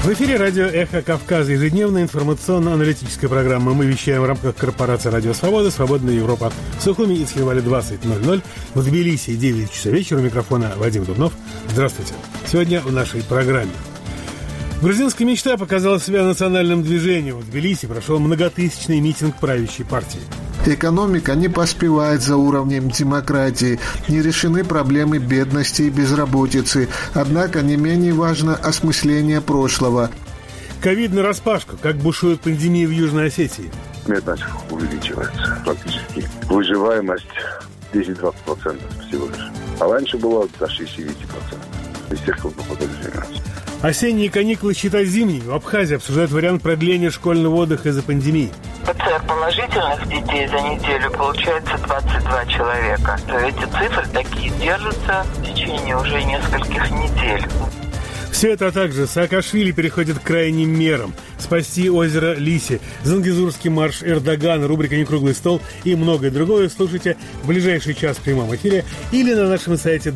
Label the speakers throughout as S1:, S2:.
S1: В эфире радио «Эхо Кавказа», ежедневная информационно-аналитическая программа. Мы вещаем в рамках корпорации «Радио Свобода», «Свободная Европа». В Сухуми и Цхинвале 20:00, в Тбилиси 9 часов вечера. У микрофона Вадим Дубнов. Здравствуйте. Сегодня в нашей программе. Грузинская мечта показала себя национальным движением. В Тбилиси прошел многотысячный митинг правящей партии.
S2: Экономика не поспевает за уровнем демократии, не решены проблемы бедности и безработицы, однако не менее важно осмысление прошлого.
S1: Ковид нараспашку, как бушует пандемия в Южной Осетии.
S3: Смертность увеличивается практически. Выживаемость 10-20% всего лишь. А раньше было до 60%. Из тех, кто попадает в землю.
S1: Осенние каникулы считать зимними. В Абхазии обсуждают вариант продления школьного отдыха из-за пандемии.
S4: ПЦР положительных детей за неделю получается 22 человека. Эти цифры такие держатся в течение уже нескольких недель.
S1: Все это, а также Саакашвили переходит к крайним мерам. Спасти озеро Лиси, Зангезурский марш Эрдогана, рубрика «Некруглый стол» и многое другое слушайте в ближайший час в прямом эфире или на нашем сайте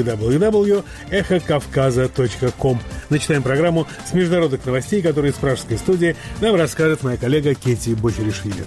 S1: www.эхокавказа.ком. Начинаем программу с международных новостей, которые из пражской студии нам расскажет моя коллега Кети Бочеришвили.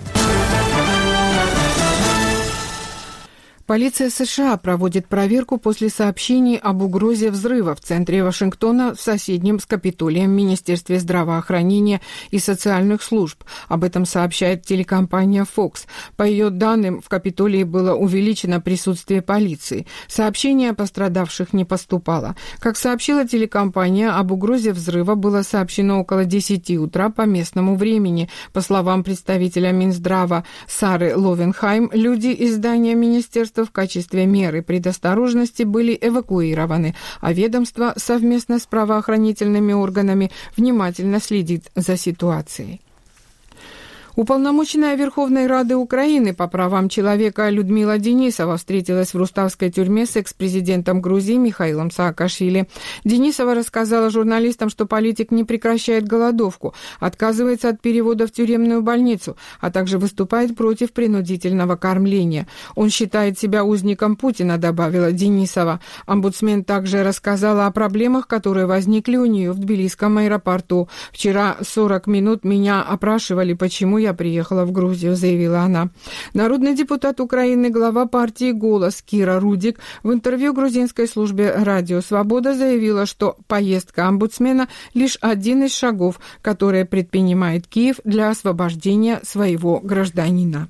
S5: Полиция США проводит проверку после сообщений об угрозе взрыва в центре Вашингтона в соседнем с Капитолием Министерстве здравоохранения и социальных служб. Об этом сообщает телекомпания Fox. По ее данным, в Капитолии было увеличено присутствие полиции. Сообщений о пострадавших не поступало. Как сообщила телекомпания, об угрозе взрыва было сообщено около 10 утра по местному времени. По словам представителя Минздрава Сары Ловенхайм, люди из здания министерства в качестве меры предосторожности были эвакуированы, а ведомство совместно с правоохранительными органами внимательно следит за ситуацией. Уполномоченная Верховной Рады Украины по правам человека Людмила Денисова встретилась в Руставской тюрьме с экс-президентом Грузии Михаилом Саакашвили. Денисова рассказала журналистам, что политик не прекращает голодовку, отказывается от перевода в тюремную больницу, а также выступает против принудительного кормления. Он считает себя узником Путина, добавила Денисова. Омбудсмен также рассказала о проблемах, которые возникли у нее в Тбилисском аэропорту. «Вчера 40 минут меня опрашивали, почему я приехала в Грузию», заявила она. Народный депутат Украины, глава партии «Голос» Кира Рудик в интервью грузинской службе «Радио Свобода» заявила, что поездка омбудсмена лишь один из шагов, которые предпринимает Киев для освобождения своего гражданина.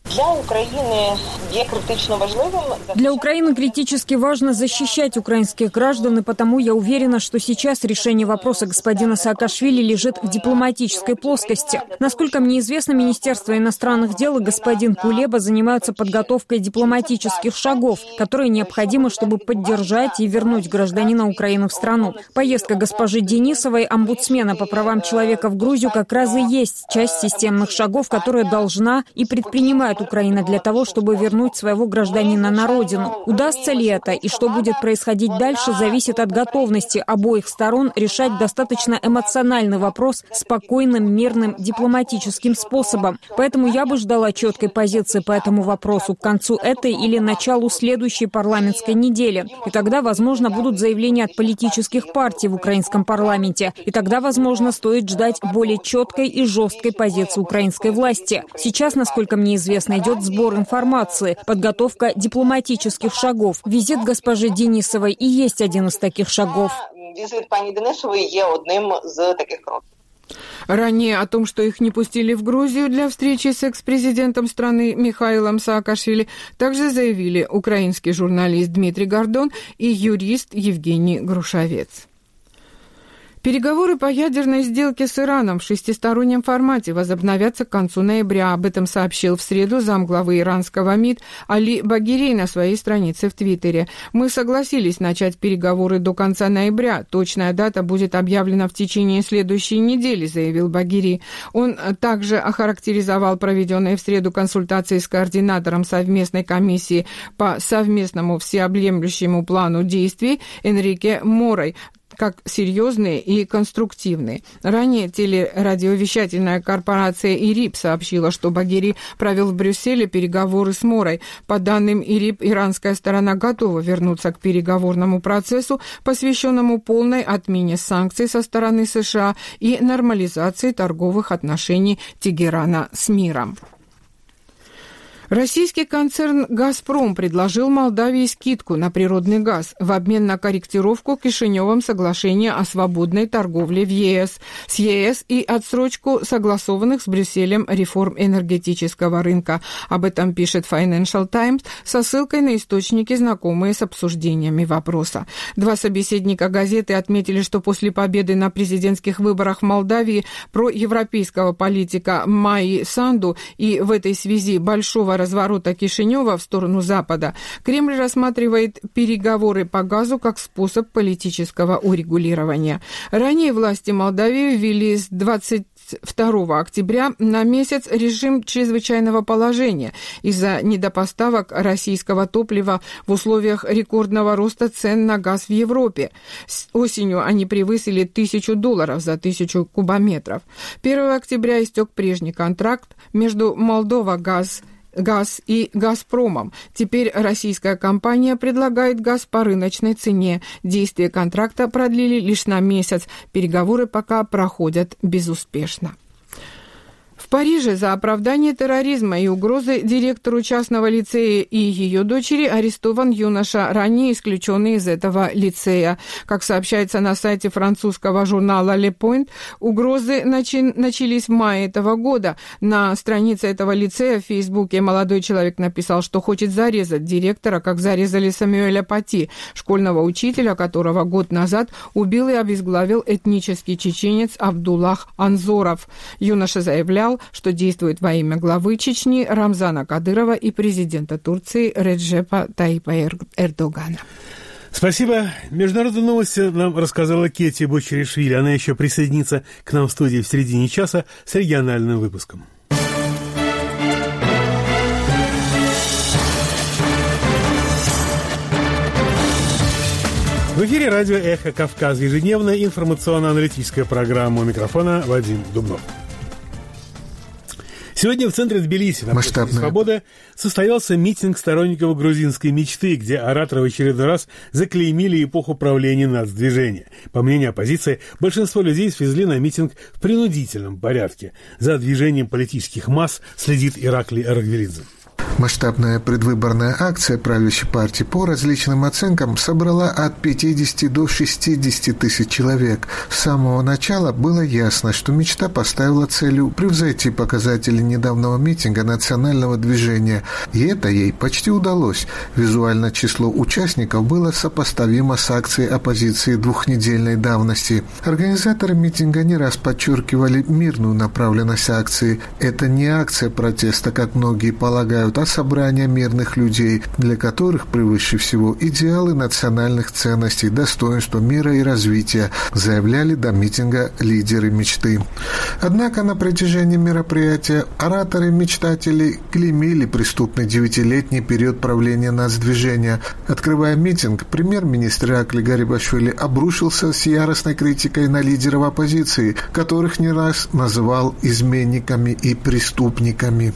S6: Для Украины критически важно защищать украинских граждан, и потому я уверена, что сейчас решение вопроса господина Саакашвили лежит в дипломатической плоскости. Насколько мне известно, Министерство иностранных дел и господин Кулеба занимаются подготовкой дипломатических шагов, которые необходимы, чтобы поддержать и вернуть гражданина Украины в страну. Поездка госпожи Денисовой, омбудсмена по правам человека в Грузию, как раз и есть часть системных шагов, которые должна и предпринимает Украина для того, чтобы вернуть своего гражданина на родину. Удастся ли это и что будет происходить дальше, зависит от готовности обоих сторон решать достаточно эмоциональный вопрос спокойным, мирным, дипломатическим способом. Поэтому я бы ждала четкой позиции по этому вопросу к концу этой или началу следующей парламентской недели. И тогда, возможно, будут заявления от политических партий в украинском парламенте. И тогда, возможно, стоит ждать более четкой и жесткой позиции украинской власти. Сейчас, насколько мне известно, идет сбор информации, подготовка дипломатических шагов. Визит госпожи Денисовой и есть один из таких шагов.
S5: Ранее о том, что их не пустили в Грузию для встречи с экс-президентом страны Михаилом Саакашвили, также заявили украинский журналист Дмитрий Гордон и юрист Евгений Грушевец. Переговоры по ядерной сделке с Ираном в шестистороннем формате возобновятся к концу ноября. Об этом сообщил в среду замглавы иранского МИД Али Багирей на своей странице в Твиттере. «Мы согласились начать переговоры до конца ноября. Точная дата будет объявлена в течение следующей недели», заявил Багирей. Он также охарактеризовал проведенные в среду консультации с координатором совместной комиссии по совместному всеобъемлющему плану действий Энрике Морой как серьезные и конструктивные. Ранее телерадиовещательная корпорация ИРИБ сообщила, что Багери провел в Брюсселе переговоры с Морой. По данным ИРИБ, иранская сторона готова вернуться к переговорному процессу, посвященному полной отмене санкций со стороны США и нормализации торговых отношений Тегерана с миром. Российский концерн «Газпром» предложил Молдавии скидку на природный газ в обмен на корректировку Кишиневом соглашения о свободной торговле с ЕС и отсрочку согласованных с Брюсселем реформ энергетического рынка. Об этом пишет Financial Times со ссылкой на источники, знакомые с обсуждениями вопроса. Два собеседника газеты отметили, что после победы на президентских выборах в Молдавии проевропейского политика Майи Санду и в этой связи большого разворота Кишинева в сторону Запада, Кремль рассматривает переговоры по газу как способ политического урегулирования. Ранее власти Молдавии ввели с 22 октября на месяц режим чрезвычайного положения из-за недопоставок российского топлива в условиях рекордного роста цен на газ в Европе. Осенью они превысили $1000 за 1000 кубометров. 1 октября истек прежний контракт между Молдова Газ и «Газпромом». Теперь российская компания предлагает газ по рыночной цене. Действие контракта продлили лишь на месяц. Переговоры пока проходят безуспешно. В Париже за оправдание терроризма и угрозы директору частного лицея и ее дочери арестован юноша, ранее исключенный из этого лицея. Как сообщается на сайте французского журнала Le Point, угрозы начались в мае этого года. На странице этого лицея в Фейсбуке молодой человек написал, что хочет зарезать директора, как зарезали Самюэля Пати, школьного учителя, которого год назад убил и обезглавил этнический чеченец Абдуллах Анзоров. Юноша заявлял, что действует во имя главы Чечни Рамзана Кадырова и президента Турции Реджепа Тайипа Эрдогана.
S1: Спасибо. Международные новости нам рассказала Кетти Бочеришвили. Она еще присоединится к нам в студии в середине часа с региональным выпуском. В эфире радио «Эхо Кавказа», ежедневная информационно-аналитическая программа. У микрофона Вадим Дубнов. Сегодня в центре Тбилиси на площади Свободы состоялся митинг сторонников грузинской мечты, где ораторы в очередной раз заклеймили эпоху правления нацдвижения. По мнению оппозиции, большинство людей свезли на митинг в принудительном порядке. За движением политических масс следит Ираклий Аргвелидзе.
S2: Масштабная предвыборная акция правящей партии по различным оценкам собрала от 50 до 60 тысяч человек. С самого начала было ясно, что мечта поставила целью превзойти показатели недавнего митинга национального движения, и это ей почти удалось. Визуально число участников было сопоставимо с акцией оппозиции двухнедельной давности. Организаторы митинга не раз подчеркивали мирную направленность акции. Это не акция протеста, как многие полагают, а собрание мирных людей, для которых превыше всего идеалы национальных ценностей, достоинства мира и развития, заявляли до митинга лидеры мечты. Однако на протяжении мероприятия ораторы-мечтатели клеймили преступный 9-летний период правления нацдвижения. Открывая митинг, премьер-министр Ираклий Гарибашвили обрушился с яростной критикой на лидеров оппозиции, которых не раз называл изменниками и преступниками.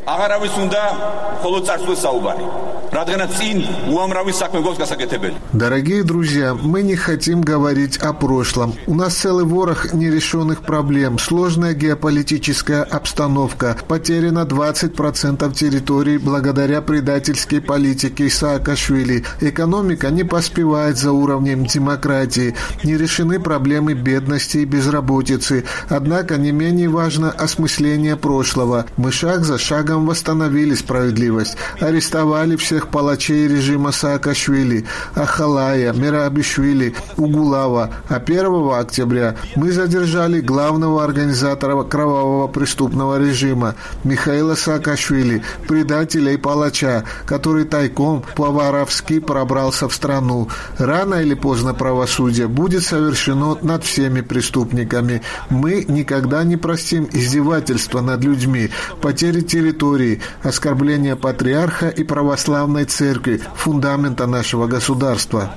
S2: Дорогие друзья, мы не хотим говорить о прошлом. У нас целый ворох нерешенных проблем, сложная геополитическая обстановка, потеряно 20% территорий благодаря предательской политике Саакашвили. Экономика не поспевает за уровнем демократии, не решены проблемы бедности и безработицы. Однако не менее важно осмысление прошлого. Мы шаг за шагом восстановили справедливость, арестовали всех палачей режима Саакашвили, Ахалая, Мерабишвили, Угулава, а 1 октября мы задержали главного организатора кровавого преступного режима Михаила Саакашвили, предателя и палача, который тайком по-воровски пробрался в страну. Рано или поздно правосудие будет совершено над всеми преступниками. Мы никогда не простим издевательства над людьми, потери территории, территории, оскорбление патриарха и православной церкви, фундамента нашего государства.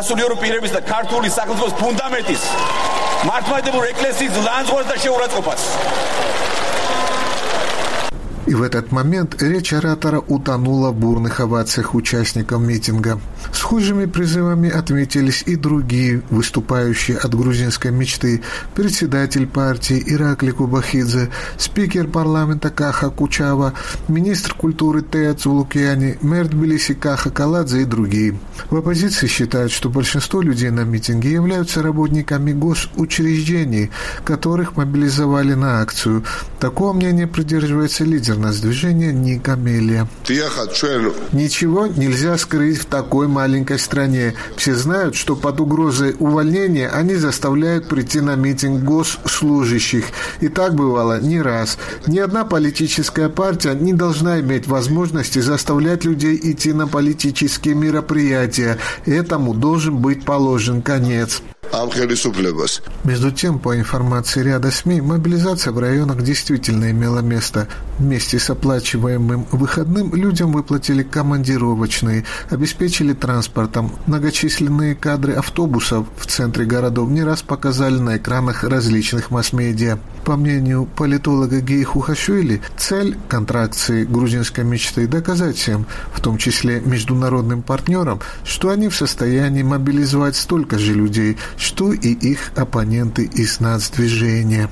S2: И в этот момент речь оратора утонула в бурных овациях участников митинга. Схожими призывами отметились и другие выступающие от грузинской мечты: председатель партии Иракли Кубахидзе, спикер парламента Каха Кучава, министр культуры Тея Цулукьяни, мэр Тбилиси Каха Каладзе и другие. В оппозиции считают, что большинство людей на митинге являются работниками госучреждений, которых мобилизовали на акцию. Такого мнения придерживается лидер движения Ника Мелия. Ничего нельзя скрыть в такой маленькой стране. Все знают, что под угрозой увольнения они заставляют прийти на митинг госслужащих. И так бывало не раз. Ни одна политическая партия не должна иметь возможности заставлять людей идти на политические мероприятия. Этому должен быть положен конец. Между тем, по информации ряда СМИ, мобилизация в районах действительно имела место. Вместе с оплачиваемым выходным людям выплатили командировочные, обеспечили транспортом. Многочисленные кадры автобусов в центре городов не раз показали на экранах различных масс-медиа. По мнению политолога Геи Хухашвили, цель контракции грузинской мечты – доказать всем, в том числе международным партнерам, что они в состоянии мобилизовать столько же людей, что и их оппоненты из нацдвижения.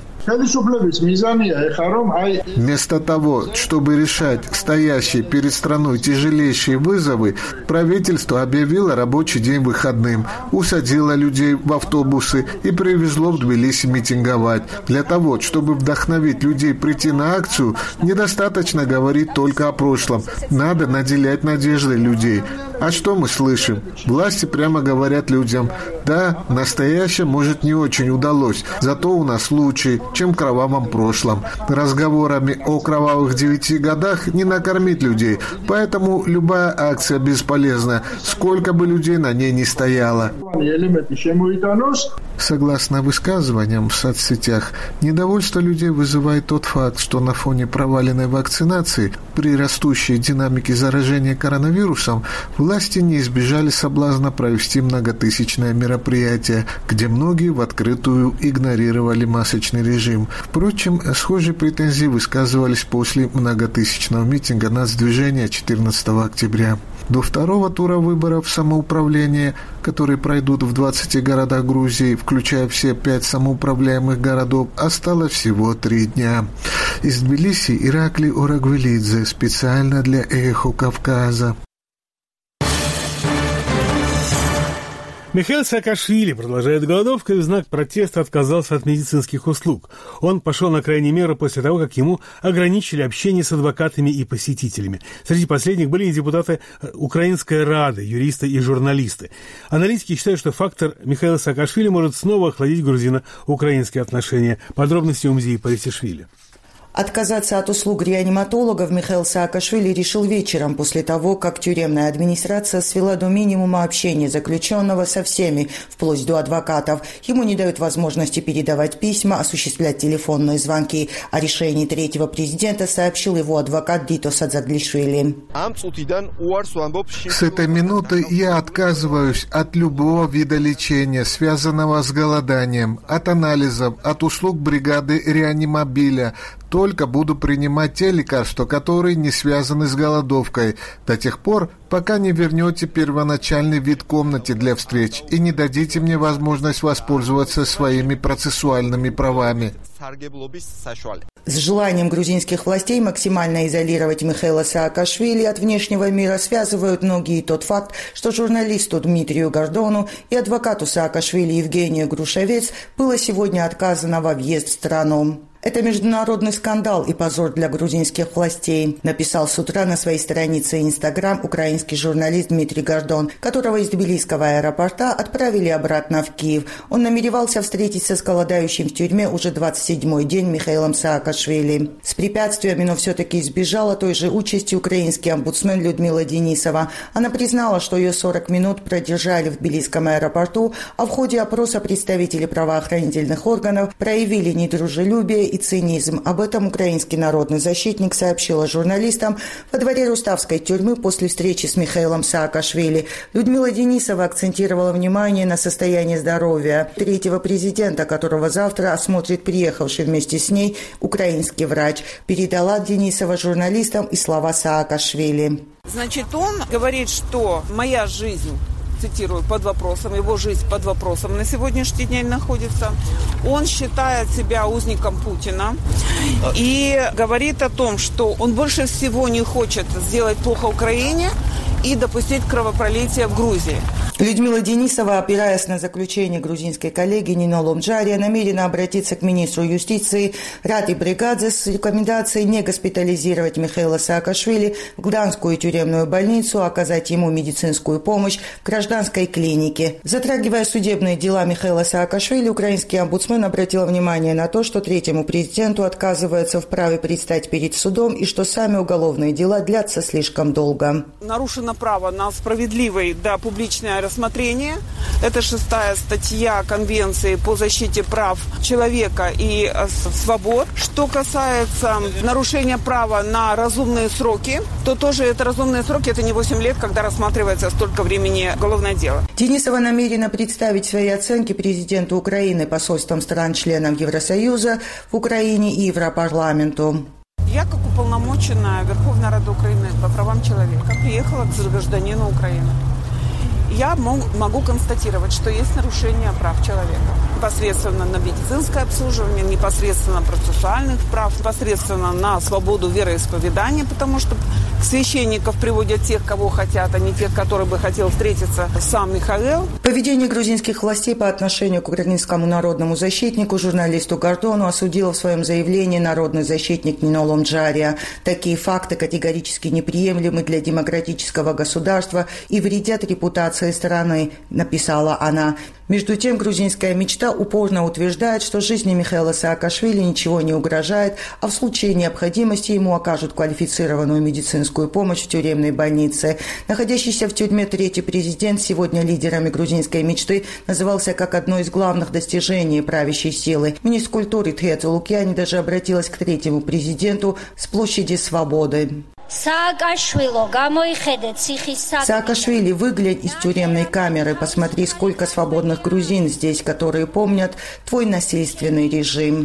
S2: Вместо того, чтобы решать стоящие перед страной тяжелейшие вызовы, правительство объявило рабочий день выходным, усадило людей в автобусы и привезло в Тбилиси митинговать. Для того, чтобы вдохновить людей прийти на акцию, недостаточно говорить только о прошлом. Надо наделять надеждой людей. А что мы слышим? Власти прямо говорят людям: да, настоящее, может, не очень удалось, зато у нас лучше, чем в кровавом прошлом. Разговорами о кровавых 9 годах не накормить людей, поэтому любая акция бесполезна, сколько бы людей на ней ни стояло. Согласно высказываниям в соцсетях, недовольство людей вызывает тот факт, что на фоне проваленной вакцинации при растущей динамике заражения коронавирусом власти не избежали соблазна провести многотысячное мероприятие, где многие в открытую игнорировали масочный режим. Впрочем, схожие претензии высказывались после многотысячного митинга нацдвижения 14 октября. До второго тура выборов самоуправления, которые пройдут в 20 городах Грузии, включая все 5 самоуправляемых городов, осталось всего 3 дня. Из Тбилиси Иракли Орагвелидзе, специально для «Эхо Кавказа».
S1: Михаил Саакашвили продолжает голодовку и в знак протеста отказался от медицинских услуг. Он пошел на крайние меры после того, как ему ограничили общение с адвокатами и посетителями. Среди последних были и депутаты Украинской Рады, юристы и журналисты. Аналитики считают, что фактор Михаила Саакашвили может снова охладить грузино-украинские отношения. Подробности Умзии Парисишвили.
S7: Отказаться от услуг реаниматологов Михаил Саакашвили решил вечером после того, как тюремная администрация свела до минимума общение заключенного со всеми, вплоть до адвокатов. Ему не дают возможности передавать письма, осуществлять телефонные звонки. О решении третьего президента сообщил его адвокат Дито Садзаглишвили.
S2: С этой минуты я отказываюсь от любого вида лечения, связанного с голоданием, от анализов, от услуг бригады реанимобиля. Только буду принимать те лекарства, которые не связаны с голодовкой, до тех пор, пока не вернете первоначальный вид комнате для встреч и не дадите мне возможность воспользоваться своими процессуальными правами.
S7: С желанием грузинских властей максимально изолировать Михаила Саакашвили от внешнего мира связывают многие тот факт, что журналисту Дмитрию Гордону и адвокату Саакашвили Евгению Грушевец было сегодня отказано во въезд в страну. Это международный скандал и позор для грузинских властей, написал с утра на своей странице Инстаграм украинский журналист Дмитрий Гордон, которого из Тбилисского аэропорта отправили обратно в Киев. Он намеревался встретиться с голодающим в тюрьме уже 27-й день Михаилом Саакашвили. С препятствиями, но все-таки избежала той же участи украинский омбудсмен Людмила Денисова. Она признала, что ее 40 минут продержали в Тбилисском аэропорту, а в ходе опроса представители правоохранительных органов проявили недружелюбие и цинизм. Об этом украинский народный защитник сообщила журналистам во дворе Руставской тюрьмы после встречи с Михаилом Саакашвили. Людмила Денисова акцентировала внимание на состоянии здоровья третьего президента, которого завтра осмотрит приехавший вместе с ней украинский врач. Передала Денисова журналистам и слова Саакашвили.
S8: Значит, он говорит, что моя жизнь, цитирую, под вопросом, его жизнь под вопросом на сегодняшний день находится. Он считает себя узником Путина и говорит о том, что он больше всего не хочет сделать плохо Украине и допустить кровопролитие в Грузии.
S7: Людмила Денисова, опираясь на заключение грузинской коллеги Нино Ломджария, намерена обратиться к министру юстиции Ради Бригадзе с рекомендацией не госпитализировать Михаила Саакашвили в Гданскую тюремную больницу, а оказать ему медицинскую помощь в гражданской клинике. Затрагивая судебные дела Михаила Саакашвили, украинский омбудсмен обратил внимание на то, что третьему президенту отказывается в праве предстать перед судом и что сами уголовные дела длятся слишком долго.
S8: Нарушено право на справедливое публичное рассмотрение. Это 6-я статья Конвенции по защите прав человека и свобод. Что касается нарушения права на разумные сроки, то тоже это разумные сроки, это не 8 лет, когда рассматривается столько времени уголовное дело.
S7: Денисова намерена представить свои оценки президенту Украины, посольствам стран-членов Евросоюза в Украине и Европарламенту.
S8: Я, как уполномоченная Верховной Рады Украины по правам человека, приехала к гражданину Украины. Я могу констатировать, что есть нарушение прав человека. Непосредственно на медицинское обслуживание, непосредственно процессуальных прав, непосредственно на свободу вероисповедания, потому что священников приводят тех, кого хотят, а не тех, которые бы хотел встретиться сам Михаил.
S7: Поведение грузинских властей по отношению к украинскому народному защитнику, журналисту Гордону, осудил в своем заявлении народный защитник Нино Ломджария. Такие факты категорически неприемлемы для демократического государства и вредят репутации страны, написала она. Между тем, грузинская мечта упорно утверждает, что жизни Михаила Саакашвили ничего не угрожает, а в случае необходимости ему окажут квалифицированную медицинскую помощь в тюремной больнице. Находящийся в тюрьме третий президент сегодня лидерами грузинской мечты назывался как одно из главных достижений правящей силы. Министр культуры Тхеца Лукьяни даже обратилась к третьему президенту с площади Свободы. Саакашвили, выглянь из тюремной камеры, посмотри, сколько свободных грузин здесь, которые помнят твой насильственный режим.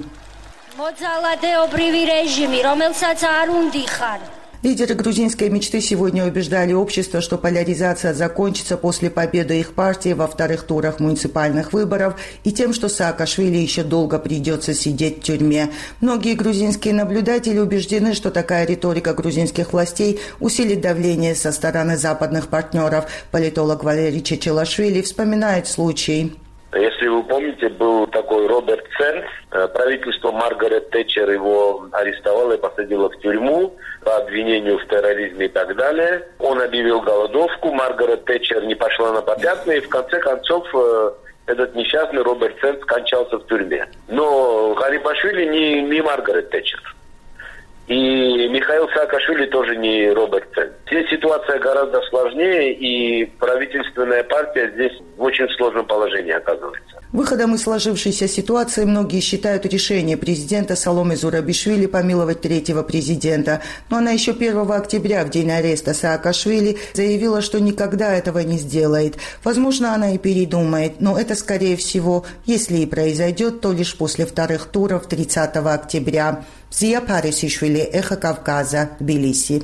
S7: Лидеры грузинской мечты сегодня убеждали общество, что поляризация закончится после победы их партии во вторых турах муниципальных выборов и тем, что Саакашвили еще долго придется сидеть в тюрьме. Многие грузинские наблюдатели убеждены, что такая риторика грузинских властей усилит давление со стороны западных партнеров. Политолог Валерий Чечелашвили вспоминает случай.
S9: Если вы помните, был такой Роберт Цен. Правительство Маргарет Тэтчер его арестовало и посадило в тюрьму по обвинению в терроризме и так далее. Он объявил голодовку, Маргарет Тэтчер не пошла на попятные, и в конце концов этот несчастный Роберт Цен скончался в тюрьме. Но Гарибашвили не Маргарет Тэтчер. И Михаил Саакашвили тоже не Роберт Цен. Здесь ситуация гораздо сложнее, и правительственная партия здесь в очень сложном положении оказывается.
S7: Выходом из сложившейся ситуации многие считают решение президента Саломе Зурабишвили помиловать третьего президента. Но она еще 1 октября, в день ареста Саакашвили, заявила, что никогда этого не сделает. Возможно, она и передумает, но это, скорее всего, если и произойдет, то лишь после вторых туров 30 октября. Зия Парисишвили, Эхо Кавказа, Тбилиси.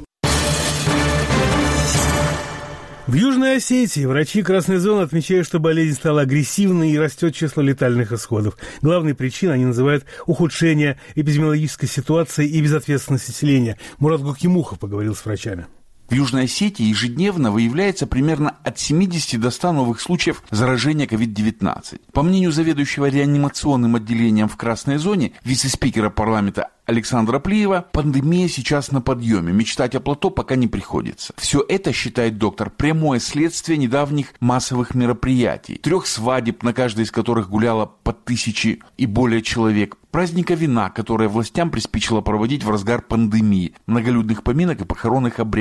S1: В Южной Осетии врачи красной зоны отмечают, что болезнь стала агрессивной и растет число летальных исходов. Главной причиной они называют ухудшение эпидемиологической ситуации и безответственность населения. Мурат Гукимухов поговорил с врачами.
S10: В Южной Осетии ежедневно выявляется примерно от 70 до 100 новых случаев заражения COVID-19. По мнению заведующего реанимационным отделением в красной зоне, вице-спикера парламента Александра Плиева, пандемия сейчас на подъеме. Мечтать о плато пока не приходится. Все это, считает доктор, прямое следствие недавних массовых мероприятий. 3 свадеб, на каждой из которых гуляло по 1000 и более человек. Праздника вина, которое властям приспичило проводить в разгар пандемии, многолюдных поминок и похоронных обрядов.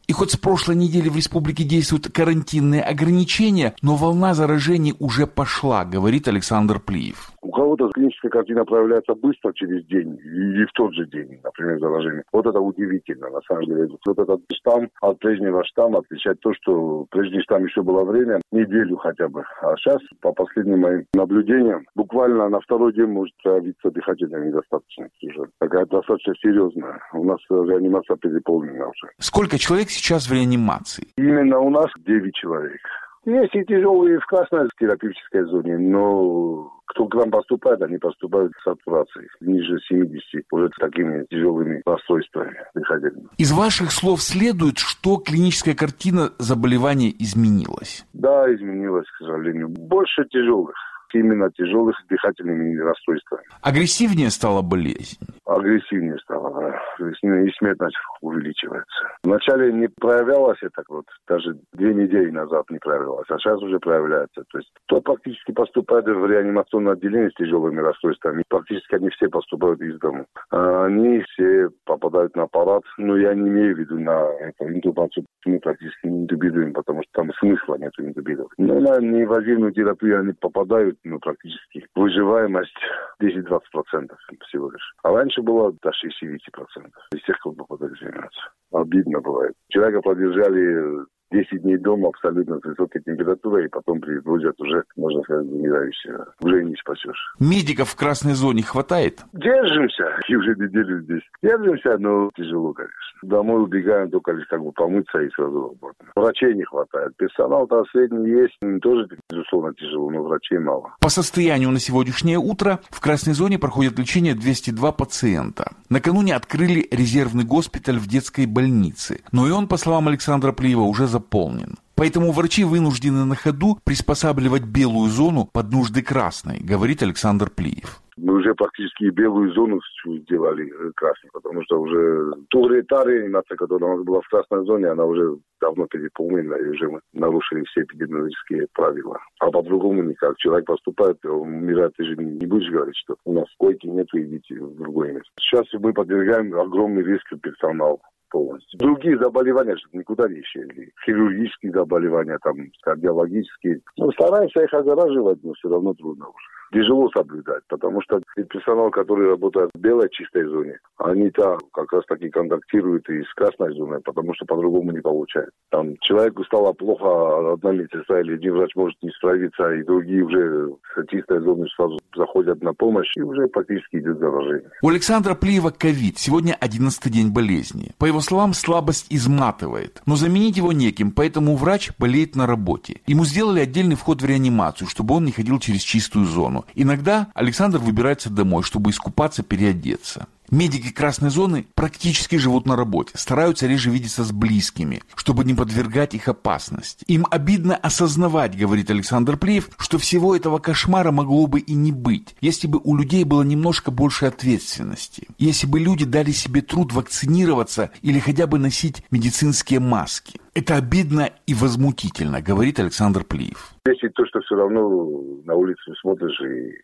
S10: И хоть с прошлой недели в республике действуют карантинные ограничения, но волна заражений уже пошла, говорит Александр Плиев.
S3: У кого-то клиническая картина проявляется быстро, через день, и в тот же день, например, заражение. Вот это удивительно, на самом деле. Вот этот штамм от прежнего штамма отличает то, что прежний штамм еще было время, неделю хотя бы. А сейчас, по последним моим наблюдениям, буквально на второй день может проявиться дыхательная недостаточность уже. Такая достаточно серьезная. У нас реанимация переполнена уже.
S10: Сколько человек сейчас в реанимации?
S3: Именно у нас 9 человек. Есть и тяжелые в красной терапевтической зоне, но кто к нам поступает, они поступают с сатурацией ниже 70, уже с такими тяжелыми расстройствами дыхательными.
S10: Из ваших слов следует, что клиническая картина заболевания изменилась?
S3: Да, изменилась, к сожалению. Больше тяжелых. Именно тяжелых дыхательными расстройствами.
S10: Агрессивнее стала болезнь?
S3: Агрессивнее стала, да. И смертность увеличивается. Вначале не проявлялось это, вот, даже 2 недели назад не проявлялось, а сейчас уже проявляется. То есть кто практически поступает в реанимационное отделение с тяжелыми расстройствами, практически они все поступают из дома. Они все попадают на аппарат, но я не имею в виду на эту интубацию. Мы практически не интубируем, потому что там смысла нет интубировать. Но на неинвазивную терапию они попадают, ну, практически выживаемость 10-20% всего лишь. А раньше было до 60%. Из тех, кто попадает в реанимацию. Обидно бывает. Человека продержали 10 дней дома абсолютно с высокой температурой, и потом привозят уже, можно сказать, умирающего. Уже не спасешь.
S10: Медиков в красной зоне хватает?
S3: Держимся. И уже неделю здесь. Держимся, но тяжело, конечно. Домой убегаем только лишь как бы помыться и сразу работаем. Врачей не хватает. Персонал-то средний есть. Тоже, безусловно, тяжело, но врачей мало.
S10: По состоянию на сегодняшнее утро в красной зоне проходит лечение 202 пациента. Накануне открыли резервный госпиталь в детской больнице. Но и он, по словам Александра Плиева, уже заполнен. Поэтому врачи вынуждены на ходу приспосабливать белую зону под нужды красной, говорит Александр Плиев.
S3: Мы уже практически белую зону сделали красной, потому что уже та реанимация, которая у нас была в красной зоне, она уже давно переполнена, и уже мы нарушили все эпидемиологические правила. А по-другому никак. Человек поступает, он умирает, ты же не будешь говорить, что у нас койки нет, идите в другое место. Сейчас мы подвергаем огромный риск персоналу. Полностью. Другие заболевания никуда не исчезли. Хирургические заболевания, там, кардиологические. Ну, стараемся их огораживать, но все равно трудно уже. Тяжело соблюдать, потому что персонал, который работает в белой чистой зоне, они там как раз таки контактируют и с красной зоной, потому что по-другому не получается. Там человеку стало плохо, одна медсестра или один врач может не справиться, и другие уже с чистой зоны сразу заходят на помощь, и уже практически идет заражение.
S10: У Александра Плиева ковид. Сегодня 11-й день болезни. По его словам, слабость изматывает. Но заменить его неким, поэтому врач болеет на работе. Ему сделали отдельный вход в реанимацию, чтобы он не ходил через чистую зону. Иногда Александр выбирается домой, чтобы искупаться, переодеться. Медики красной зоны практически живут на работе, стараются реже видеться с близкими, чтобы не подвергать их опасности. Им обидно осознавать, говорит Александр Плиев, что всего этого кошмара могло бы и не быть, если бы у людей было немножко больше ответственности, если бы люди дали себе труд вакцинироваться или хотя бы носить медицинские маски. Это обидно и возмутительно, говорит Александр Плиев.
S3: Если то, что все равно на улице смотришь, и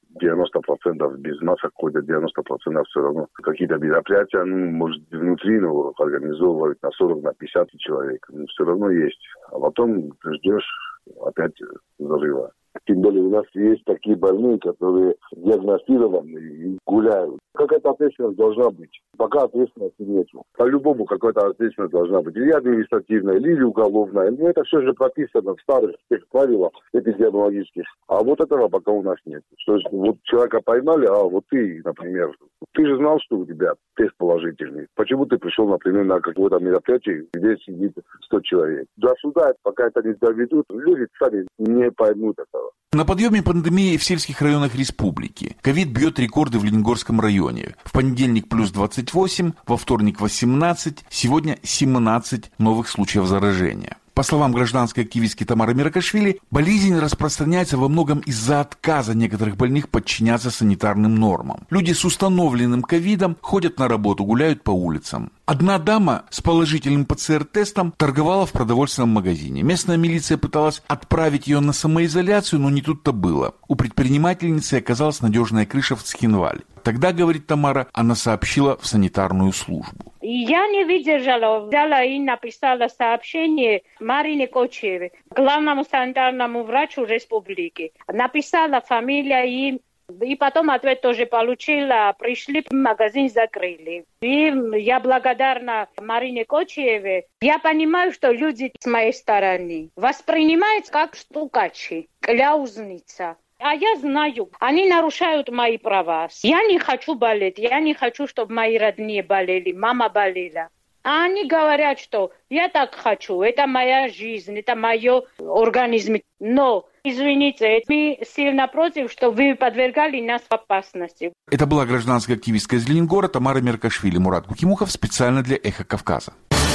S3: 90% без масок ходят, 90% все равно какие-то мероприятия, может, внутри, но организовывают на 40, на 50 человек. Но все равно есть. А потом ждешь опять взрыва. Тем более у нас есть такие больные, которые диагностированы и гуляют. Какая-то ответственность должна быть. Пока ответственности нет. По-любому какая-то ответственность должна быть. Или административная, или уголовная. Но это все же прописано в старых тех правилах эпидемиологических. А вот этого пока у нас нет. То есть вот человека поймали, а вот ты, например, ты же знал, что у тебя тест положительный. Почему ты пришел, например, на какое-то мероприятие, где сидит 100 человек? До суда, пока это не доведут, люди сами не поймут этого.
S10: На подъеме пандемии в сельских районах республики. Ковид бьет рекорды в Лениногорском районе. В понедельник плюс 28, во вторник 18, сегодня 17 новых случаев заражения. По словам гражданской активистки Тамары Миракашвили, болезнь распространяется во многом из-за отказа некоторых больных подчиняться санитарным нормам. Люди с установленным ковидом ходят на работу, гуляют по улицам. Одна дама с положительным ПЦР-тестом торговала в продовольственном магазине. Местная милиция пыталась отправить ее на самоизоляцию, но не тут-то было. У предпринимательницы оказалась надежная крыша в Цхинвале. Тогда, говорит Тамара, она сообщила в санитарную службу.
S11: И я не выдержала, взяла и написала сообщение Марине Кочиевой, главному санитарному врачу республики. Написала фамилию и потом ответ тоже получила. Пришли, магазин закрыли. И я благодарна Марине Кочиевой. Я понимаю, что люди с моей стороны воспринимают как стукачи, кляузница. А я знаю, они нарушают мои права. Я не хочу болеть, я не хочу, чтобы мои родные болели, мама болела. А они говорят, что я так хочу, это моя жизнь, это мой организм. Но, извините, мы сильно против, что вы подвергали нас опасности.
S10: Это была гражданская активистка из Ленинграда Тамара Меркашвили. Мурат Кукимухов специально для «Эхо Кавказа».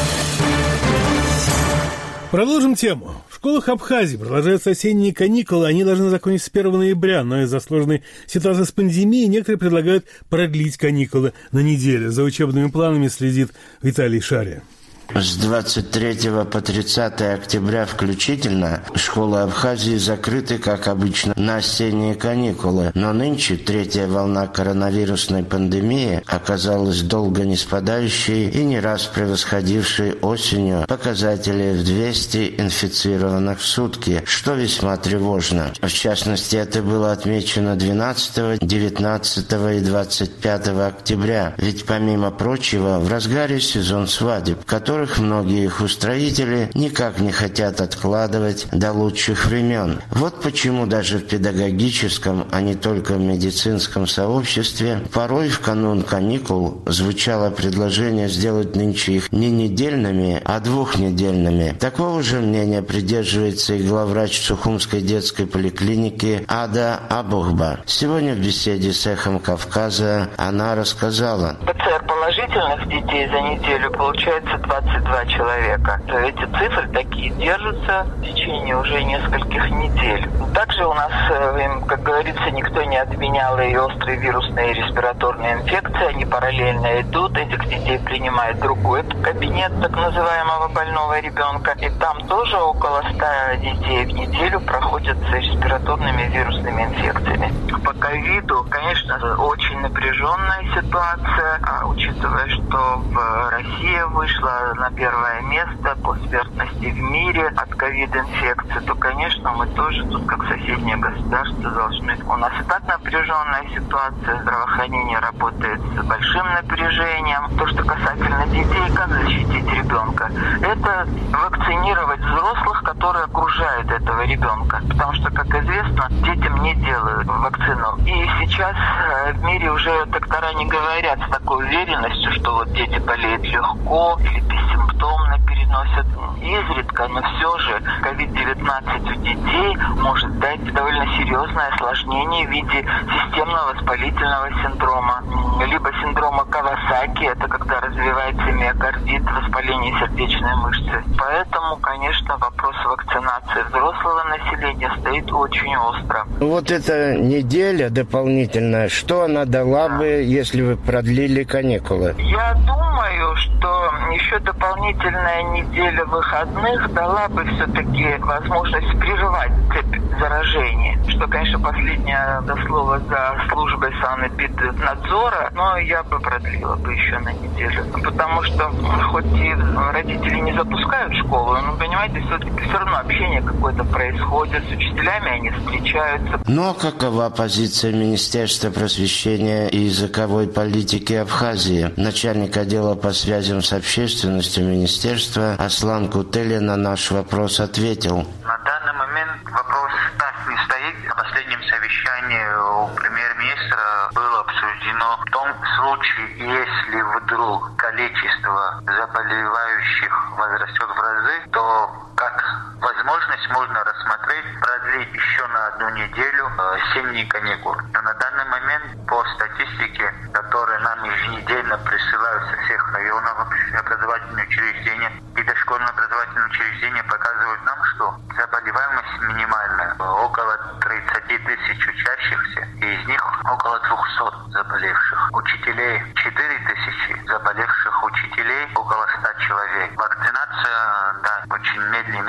S1: Продолжим тему. В школах Абхазии продолжаются осенние каникулы. Они должны закончиться с 1 ноября, но из-за сложной ситуации с пандемией некоторые предлагают продлить каникулы на неделю. За учебными планами следит Виталий Шария.
S12: С 23 по 30 октября включительно школы Абхазии закрыты, как обычно, на осенние каникулы. Но нынче третья волна коронавирусной пандемии оказалась долго не спадающей и не раз превосходившей осенью показатели в 200 инфицированных в сутки, что весьма тревожно. В частности, это было отмечено 12, 19 и 25 октября. Ведь, помимо прочего, в разгаре сезон свадеб, которых многие их устроители никак не хотят откладывать до лучших времен. Вот почему даже в педагогическом, а не только в медицинском сообществе порой в канун каникул звучало предложение сделать нынче их не недельными, а двухнедельными. Такого же мнения придерживается и главврач Сухумской детской поликлиники Ада Абухба. Сегодня в беседе с «Эхом Кавказа» она рассказала.
S4: ПЦР положительных детей за неделю получается 22 человека. Эти цифры такие держатся в течение уже нескольких недель. Также у нас, как говорится, никто не отменял и острые вирусные и респираторные инфекции. Они параллельно идут. Этих детей принимает другой кабинет так называемого больного ребенка. И там тоже около 100 детей в неделю проходят с респираторными вирусными инфекциями. По ковиду, конечно, очень напряженная ситуация, учитывая, что Россия вышла на первое место по смертности в мире от ковид-инфекции, то, конечно, мы тоже тут, как соседнее государство, должны... У нас и так напряженная ситуация, здравоохранение работает с большим напряжением. То, что касательно детей, как защитить ребенка? Это вакцинировать взрослых, которые окружают этого ребенка. Потому что, как известно, детям не делают вакцину. И сейчас в мире уже доктора не говорят с такой уверенностью, что вот дети болеют легко или бессимптомно переносят. Изредка, но все же COVID-19 у детей может дать довольно серьезное осложнение в виде системного воспалительного синдрома, либо синдрома Кавасаки, это когда развивается миокардит, воспаление сердечной мышцы. Поэтому, конечно, вопрос вакцинации взрослого населения стоит очень остро.
S12: Вот эта неделя дополнительная, что она дала бы, если вы продлили каникулы?
S4: Я думаю, что еще дополнительная неделя выходных дала бы все-таки возможность прерывать цепь заражения. Что, конечно, последнее слово за службой санэпиднадзора, но я бы продлила бы еще на неделю. Потому что хоть и родители не запускают в школу, но, понимаете, все равно общение какое-то происходит, с учителями они встречаются.
S12: Ну а какова позиция Министерства просвещения и языковой политики Абхазии? Начальник отдела по связям с общественностью министерства Аслан Кутели на наш вопрос ответил.
S13: На данный момент вопрос так не стоит. На последнем совещании у премьер-министра было обсуждено в том случае, если вдруг количество заболевающих возрастет в разы, то как возможность можно рассмотреть продлить еще на 1 неделю осенние каникулы. Но на данный момент по статистике, которая нам еженедельно присылают со всех районов образовательных учреждений и дошкольные образовательные учреждения, показывают нам, что заболеваемость минимальная. Около 30 тысяч учащихся, и из них около 200 заболевших. Учителей 4 тысячи, заболевших учителей около 100 человек. Вакцинация, да, очень медленно идет.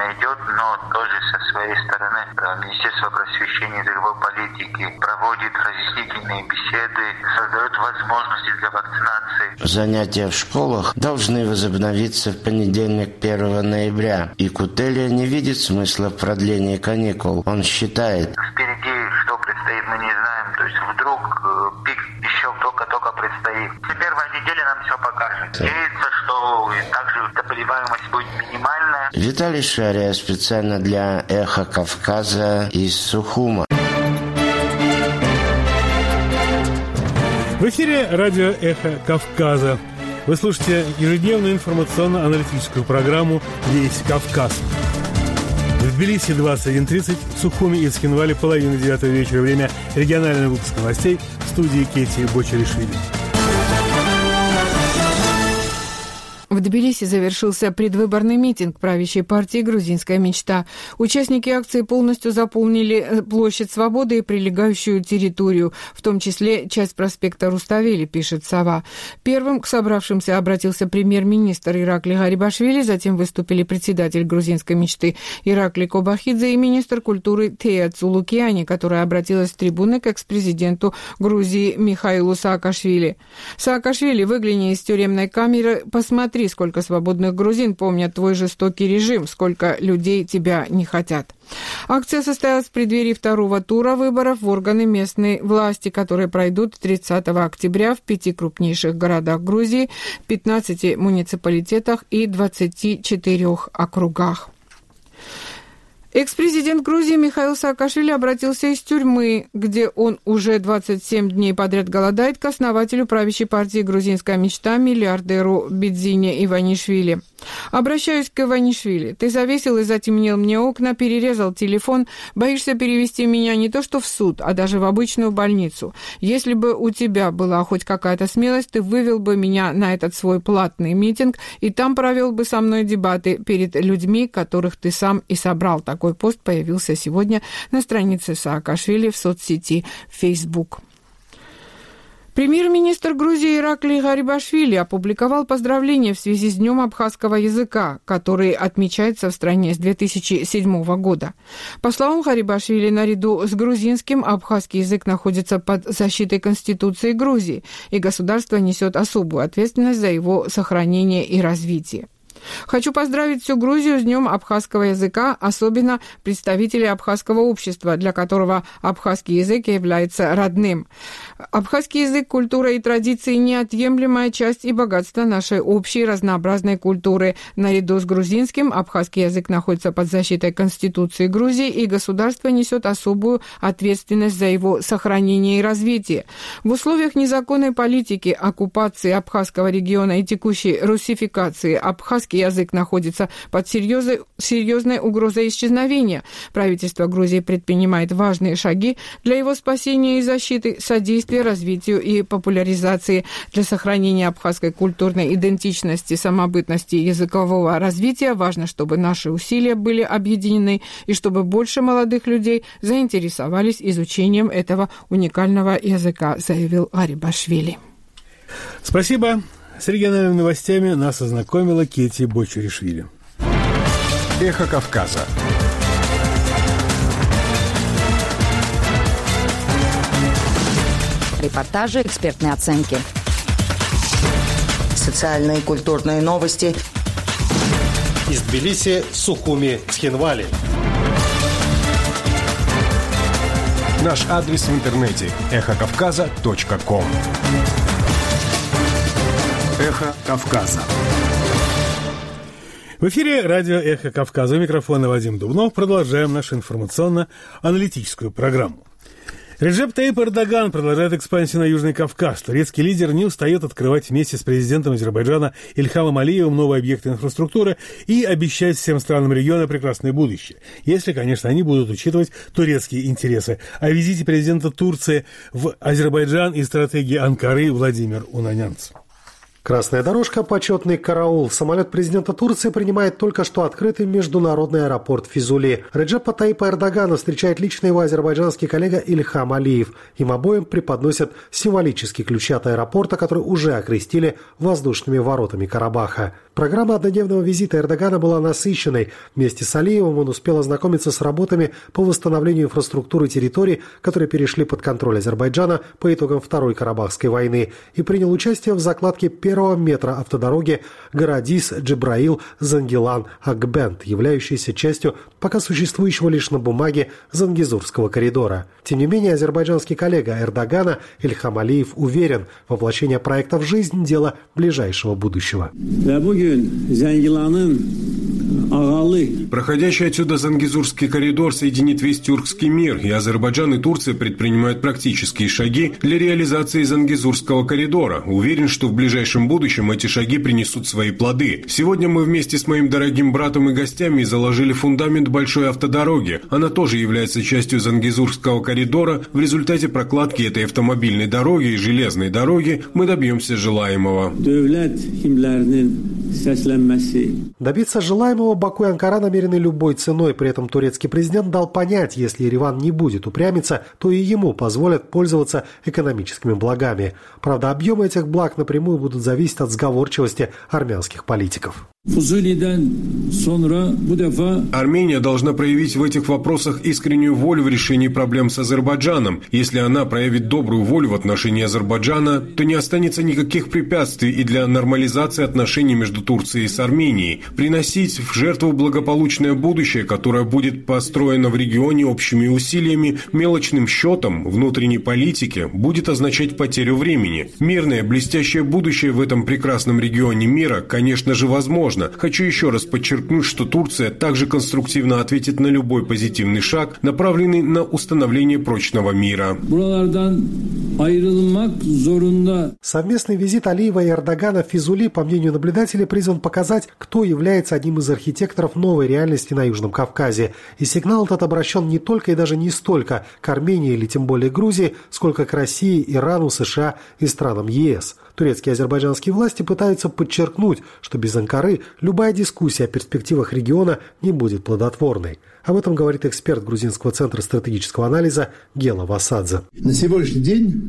S13: но тоже со своей стороны Министерство просвещения и трудовой политики проводит разъяснительные беседы, создает возможности для вакцинации.
S12: Занятия в школах должны возобновиться в понедельник, 1 ноября, и Кутелия не видит смысла в продлении каникул. Он считает:
S13: впереди что предстоит, мы не знаем, то есть вдруг пик еще только предстоит. Первая неделя нам все покажет. Надеется, что также заболеваемость будет минимальная.
S12: Виталий Шария специально для «Эхо Кавказа» из Сухума.
S1: В эфире радио «Эхо Кавказа». Вы слушаете ежедневную информационно-аналитическую программу «Весь Кавказ». В Тбилиси 21:30, в Сухуми и Цхинвале 8:30 вечера. Время регионального выпуска новостей в студии Кети Бочаришвили.
S5: В Тбилиси завершился предвыборный митинг правящей партии «Грузинская мечта». Участники акции полностью заполнили площадь Свободы и прилегающую территорию, в том числе часть проспекта Руставели, пишет «Сова». Первым к собравшимся обратился премьер-министр Иракли Гарибашвили, затем выступили председатель «Грузинской мечты» Иракли Кобахидзе и министр культуры Тея Цулукиани, которая обратилась с трибуны к экс-президенту Грузии Михаилу Саакашвили. «Саакашвили, выгляни из тюремной камеры, посмотри, сколько свободных грузин помнят твой жестокий режим, сколько людей тебя не хотят». Акция состоялась в преддверии второго тура выборов в органы местной власти, которые пройдут 30 октября в 5 крупнейших городах Грузии, 15 муниципалитетах и 24 округах. Экс-президент Грузии Михаил Саакашвили обратился из тюрьмы, где он уже 27 дней подряд голодает, к основателю правящей партии «Грузинская мечта» миллиардеру Бидзине Иванишвили. «Обращаюсь к Иванишвили. Ты завесил и затемнил мне окна, перерезал телефон, боишься перевести меня не то что в суд, а даже в обычную больницу. Если бы у тебя была хоть какая-то смелость, ты вывел бы меня на этот свой платный митинг и там провел бы со мной дебаты перед людьми, которых ты сам и собрал». Такой пост появился сегодня на странице Саакашвили в соцсети Facebook. Премьер-министр Грузии Иракли Гарибашвили опубликовал поздравления в связи с Днем абхазского языка, который отмечается в стране с 2007 года. По словам Гарибашвили, наряду с грузинским абхазский язык находится под защитой Конституции Грузии, и государство несет особую ответственность за его сохранение и развитие. Хочу поздравить всю Грузию с Днем абхазского языка, особенно представителей абхазского общества, для которого абхазский язык является родным. Абхазский язык, культура и традиции – неотъемлемая часть и богатство нашей общей разнообразной культуры. Наряду с грузинским абхазский язык находится под защитой Конституции Грузии, и государство несет особую ответственность за его сохранение и развитие. В условиях незаконной политики, оккупации абхазского региона и текущей русификации абхазский язык находится под серьезной угрозой исчезновения. Правительство Грузии предпринимает важные шаги для его спасения и защиты, содействия развитию и популяризации. Для сохранения абхазской культурной идентичности, самобытности и языкового развития важно, чтобы наши усилия были объединены и чтобы больше молодых людей заинтересовались изучением этого уникального языка, заявил Гарибашвили.
S1: Спасибо. С региональными новостями нас ознакомила Кети Бочаришвили.
S14: Эхо Кавказа.
S15: Репортажи, экспертные оценки.
S7: Социальные и культурные новости.
S14: Из Тбилиси, Сухуми, Цхинвали. Наш адрес в интернете – эхокавказа.ком. Эхо Кавказа.
S1: В эфире радио «Эхо Кавказа». У микрофона Вадим Дубнов. Продолжаем нашу информационно-аналитическую программу. Реджеп Таyyip Эрдоган продолжает экспансию на Южный Кавказ. Турецкий лидер не устает открывать вместе с президентом Азербайджана Ильхамом Алиевым новые объекты инфраструктуры и обещать всем странам региона прекрасное будущее, если, конечно, они будут учитывать турецкие интересы. О визите президента Турции в Азербайджан и стратегии Анкары Владимир Унанянц.
S16: Красная дорожка, почетный караул. Самолет президента Турции принимает только что открытый международный аэропорт Физули. Реджепа Таипа Эрдогана встречает лично его азербайджанский коллега Ильхам Алиев. Им обоим преподносят символические ключи от аэропорта, который уже окрестили воздушными воротами Карабаха. Программа однодневного визита Эрдогана была насыщенной. Вместе с Алиевым он успел ознакомиться с работами по восстановлению инфраструктуры территорий, которые перешли под контроль Азербайджана по итогам Второй Карабахской войны, и принял участие в закладке первого метра автодороги Городис-Джебраил-Зангилан-Акбент, являющейся частью пока существующего лишь на бумаге Зангезурского коридора. Тем не менее, азербайджанский коллега Эрдогана Ильхам Алиев уверен, воплощение проекта в жизнь – дело ближайшего будущего.
S14: Проходящий отсюда Зангезурский коридор соединит весь тюркский мир, и Азербайджан и Турция предпринимают практические шаги для реализации Зангезурского коридора. Уверен, что в ближайшем будущем эти шаги принесут свои плоды. Сегодня мы вместе с моим дорогим братом и гостями заложили фундамент большой автодороги. Она тоже является частью Зангезурского коридора. В результате прокладки этой автомобильной дороги и железной дороги мы добьемся желаемого.
S16: Добиться желаемого Баку и Анкара намерены любой ценой. При этом турецкий президент дал понять, если Ереван не будет упрямиться, то и ему позволят пользоваться экономическими благами. Правда, объемы этих благ напрямую будут зависеть от сговорчивости армянских политиков.
S14: Армения должна проявить в этих вопросах искреннюю волю в решении проблем с Азербайджаном. Если она проявит добрую волю в отношении Азербайджана, то не останется никаких препятствий и для нормализации отношений между Турцией и Арменией. Приносить в жертву благополучное будущее, которое будет построено в регионе общими усилиями, мелочным счетом внутренней политики, будет означать потерю времени. Мирное, блестящее будущее в этом прекрасном регионе мира, конечно же, возможно. Хочу еще раз подчеркнуть, что Турция также конструктивно ответит на любой позитивный шаг, направленный на установление прочного мира.
S16: Совместный визит Алиева и Эрдогана в Физули, по мнению наблюдателей, призван показать, кто является одним из архитекторов новой реальности на Южном Кавказе. И сигнал этот обращен не только и даже не столько к Армении или тем более Грузии, сколько к России, Ирану, США и странам ЕС. Турецкие и азербайджанские власти пытаются подчеркнуть, что без Анкары любая дискуссия о перспективах региона не будет плодотворной. Об этом говорит эксперт Грузинского центра стратегического анализа Гела Васадзе.
S17: На сегодняшний день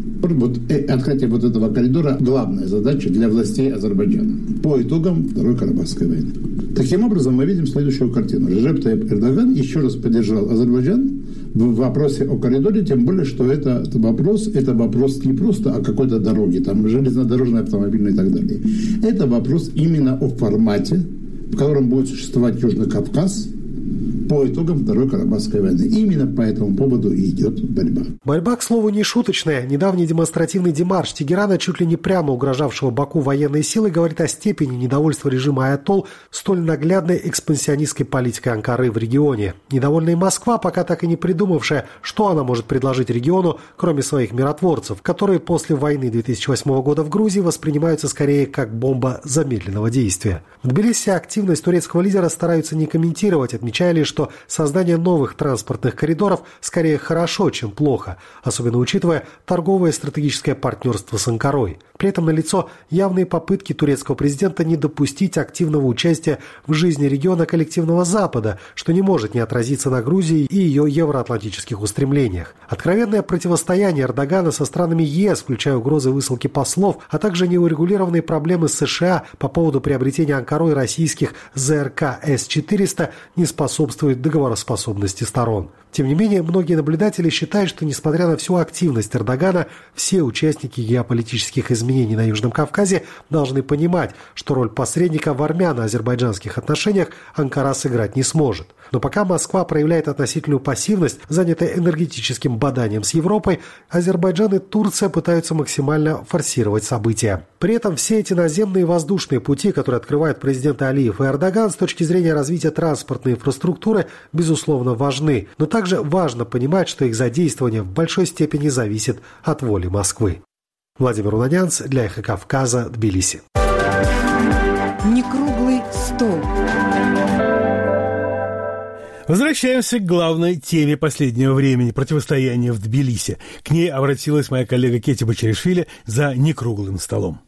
S17: открытие этого коридора – главная задача для властей Азербайджана по итогам Второй Карабахской войны. Таким образом, мы видим следующую картину. Реджеп Таип Эрдоган еще раз поддержал Азербайджан в вопросе о коридоре, тем более, что это вопрос не просто о какой-то дороге, там железнодорожной, автомобильной и так далее. Это вопрос именно о формате, в котором будет существовать Южный Кавказ по итогам Второй Карабахской войны. Именно по этому поводу и идет борьба.
S16: Борьба, к слову, не шуточная. Недавний демонстративный демарш Тегерана, чуть ли не прямо угрожавшего Баку военной силой, говорит о степени недовольства режима Аятолл столь наглядной экспансионистской политикой Анкары в регионе. Недовольная Москва, пока так и не придумавшая, что она может предложить региону, кроме своих миротворцев, которые после войны 2008 года в Грузии воспринимаются скорее как бомба замедленного действия. В Тбилиси активность турецкого лидера стараются не комментировать, отмечая лишь, что создание новых транспортных коридоров скорее хорошо, чем плохо, особенно учитывая торговое и стратегическое партнерство с Анкарой. При этом налицо явные попытки турецкого президента не допустить активного участия в жизни региона коллективного Запада, что не может не отразиться на Грузии и ее евроатлантических устремлениях. Откровенное противостояние Эрдогана со странами ЕС, включая угрозы высылки послов, а также неурегулированные проблемы с США по поводу приобретения Анкарой российских ЗРК С-400 не способствует договороспособности сторон. Тем не менее, многие наблюдатели считают, что, несмотря на всю активность Эрдогана, все участники геополитических изменений на Южном Кавказе должны понимать, что роль посредника в армяно-азербайджанских отношениях Анкара сыграть не сможет. Но пока Москва проявляет относительную пассивность, занятая энергетическим баданием с Европой, Азербайджан и Турция пытаются максимально форсировать события. При этом все эти наземные и воздушные пути, которые открывают президенты Алиев и Эрдоган с точки зрения развития транспортной инфраструктуры, безусловно, важны. Но также важно понимать, что их задействование в большой степени зависит от воли Москвы. Владимир Унанянц для «Эхо Кавказа», Тбилиси.
S15: Некруглый стол.
S1: Возвращаемся к главной теме последнего времени – противостояние в Тбилиси. К ней обратилась моя коллега Кети Бачаришвили за некруглым столом.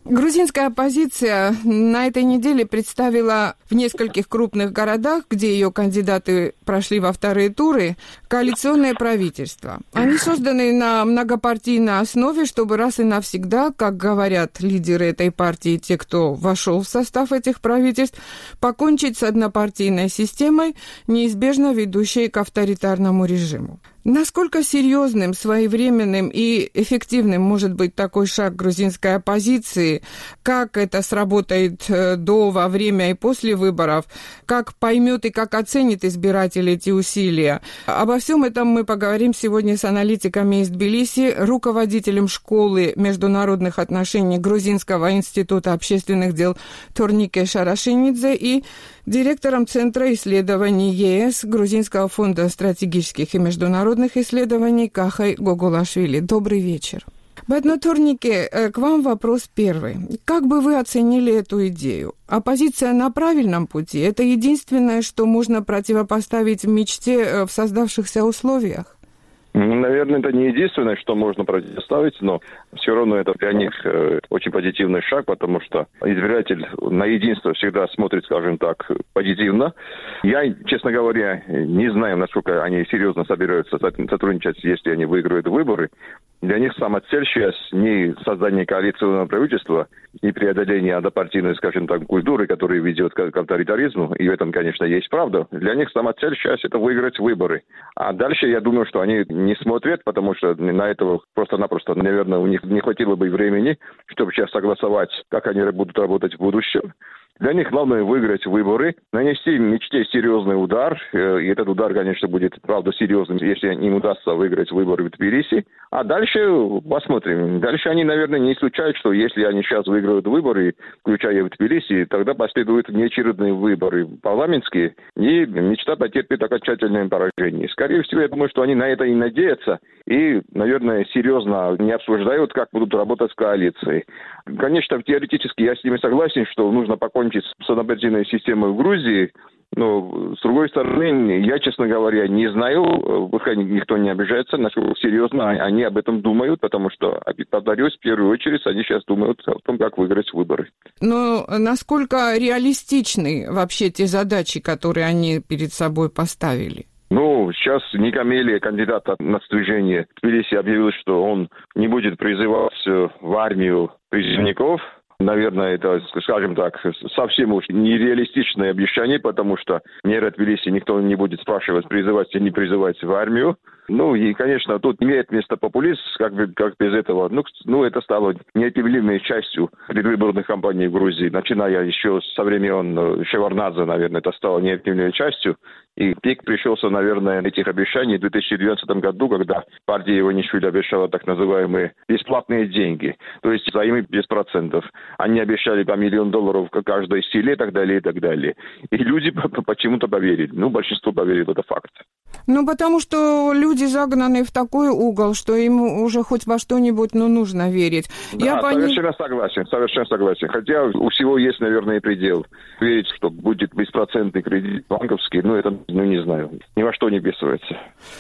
S5: Грузинская оппозиция на этой неделе представила в нескольких крупных городах, где ее кандидаты прошли во вторые туры, коалиционное правительство. Они созданы на многопартийной основе, чтобы раз и навсегда, как говорят лидеры этой партии, те, кто вошел в состав этих правительств, покончить с однопартийной системой, неизбежно ведущей к авторитарному режиму. Насколько серьезным, своевременным и эффективным может быть такой шаг грузинской оппозиции? Как это сработает до, во время и после выборов? Как поймет и как оценит избиратель эти усилия? Обо всем этом мы поговорим сегодня с аналитиками из Тбилиси, руководителем школы международных отношений Грузинского института общественных дел Торнике Шарашинидзе и директором Центра исследований ЕС Грузинского фонда стратегических и международных исследований Кахай Гогулашвили. Добрый вечер. Бэтно Торнике, к вам вопрос первый. Как бы вы оценили эту идею? Оппозиция на правильном пути? Это единственное, что можно противопоставить мечте в создавшихся условиях?
S18: Наверное, это не единственное, что можно противоставить, но все равно это для них очень позитивный шаг, потому что избиратель на единство всегда смотрит, скажем так, позитивно. Я, честно говоря, не знаю, насколько они серьезно собираются сотрудничать, если они выиграют выборы. Для них сама цель сейчас не создание коалиционного правительства, не преодоление однопартийной, скажем так, культуры, которая ведет к авторитаризму, и в этом, конечно, есть правда. Для них сама цель сейчас это выиграть выборы. А дальше, я думаю, что они не смотрят, потому что на это просто-напросто, наверное, у них не хватило бы времени, чтобы сейчас согласовать, как они будут работать в будущем. Для них главное выиграть выборы, нанести мечте серьезный удар. И этот удар, конечно, будет, правда, серьезным, если им удастся выиграть выборы в Тбилиси. А дальше посмотрим. Дальше они, наверное, не исключают, что если они сейчас выиграют выборы, включая в Тбилиси, тогда последуют неочередные выборы парламентские, и мечта потерпит окончательное поражение. Скорее всего, я думаю, что они на это и надеются, и, наверное, серьезно не обсуждают, как будут работать с коалицией. Конечно, теоретически я с ними согласен, что нужно покончить с однопартийной системой в Грузии, но, с другой стороны, я, честно говоря, не знаю, пускай никто не обижается, насколько серьезно они об этом думают, потому что, повторюсь, в первую очередь они сейчас думают о том, как выиграть выборы.
S5: Но насколько реалистичны вообще те задачи, которые они перед собой поставили?
S18: Ну, сейчас Никамели, кандидат на движение в Тбилиси, объявил, что он не будет призывать в армию призывников. Наверное, это, скажем так, совсем уж нереалистичное обещание, потому что мэра Тбилиси никто не будет спрашивать, призывать или не призывать в армию. Ну, и, конечно, тут имеет место популизм, как без этого. Ну, это стало неотъемлемой частью предвыборных кампаний в Грузии. Начиная еще со времен Шеварднадзе, наверное, это стало неотъемлемой частью. И пик пришелся, наверное, этих обещаний в 2012 году, когда партия Иванишвили обещала так называемые бесплатные деньги, то есть займы без процентов. Они обещали по $1 миллион каждой селе и так далее, и так далее. И люди почему-то поверили. Ну, большинство поверило, это факт.
S5: Ну, потому что люди загнаны в такой угол, что им уже хоть во что-нибудь, нужно верить.
S18: Да, совершенно согласен. Хотя у всего есть, наверное, предел. Верить, что будет беспроцентный кредит банковский, это, не знаю, ни во что не вписывается.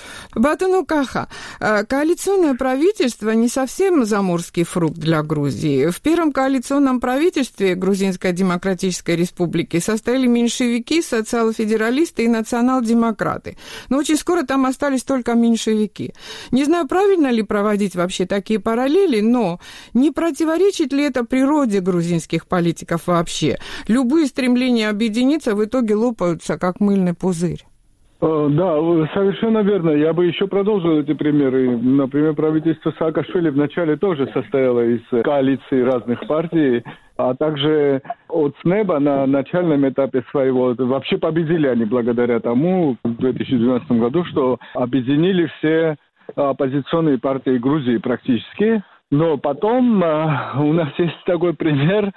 S5: Батыну Каха, коалиционное правительство не совсем заморский фрукт для Грузии. В первом коалиционном правительстве Грузинской Демократической Республики состояли меньшевики, социал-федералисты и национал-демократы. Но очень скоро там остались только меньшевики. Не знаю, правильно ли проводить вообще такие параллели, но не противоречит ли это природе грузинских политиков вообще? Любые стремления объединиться в итоге лопаются, как мыльный пузырь.
S19: Да, совершенно верно. Я бы еще продолжил эти примеры. Например, правительство Саакашвили вначале тоже состояло из коалиции разных партий, а также от СНЭБа на начальном этапе своего вообще победили они благодаря тому в 2012 году, что объединили все оппозиционные партии Грузии практически. Но потом у нас есть такой пример,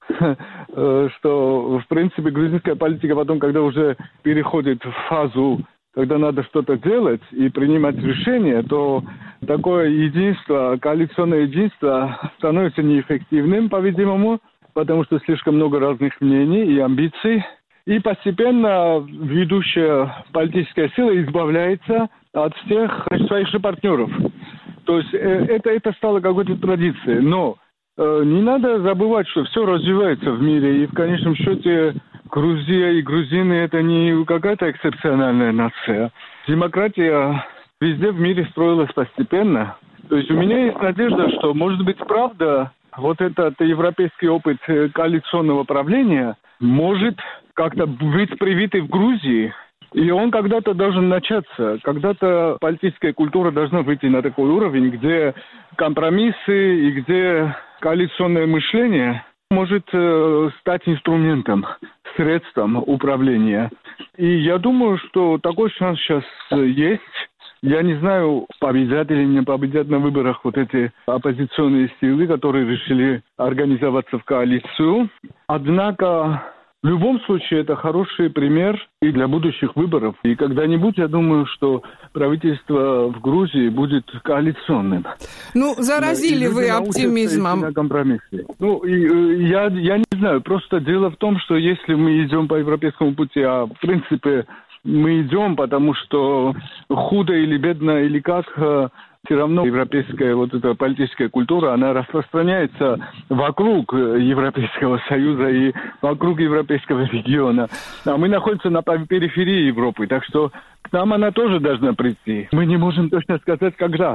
S19: что, в принципе, грузинская политика потом, когда уже переходит в фазу, когда надо что-то делать и принимать решения, то такое единство, коалиционное единство становится неэффективным, по-видимому, потому что слишком много разных мнений и амбиций. И постепенно ведущая политическая сила избавляется от всех своих же партнеров. То есть это стало какой-то традицией. Но не надо забывать, что все развивается в мире, и в конечном счете Грузия и грузины – это не какая-то эксцепциональная нация. Демократия везде в мире строилась постепенно. То есть у меня есть надежда, что, может быть, правда, вот этот европейский опыт коалиционного правления может как-то быть привит и в Грузии. И он когда-то должен начаться. Когда-то политическая культура должна выйти на такой уровень, где компромиссы и где коалиционное мышление может стать инструментом, средством управления. И я думаю, что такой шанс сейчас есть. Я не знаю, победят или не победят на выборах вот эти оппозиционные силы, которые решили организоваться в коалицию. Однако в любом случае это хороший пример и для будущих выборов. И когда-нибудь, я думаю, что правительство в Грузии будет коалиционным.
S5: Ну, заразили вы оптимизмом.
S19: На компромиссы. Ну, я не знаю. Просто дело в том, что если мы идем по европейскому пути, а в принципе мы идем, потому что худо или бедно, или как, все равно европейская вот эта политическая культура, она распространяется вокруг Европейского Союза и вокруг европейского региона. А мы находимся на периферии Европы, так что к нам она тоже должна прийти. Мы не можем точно сказать, когда.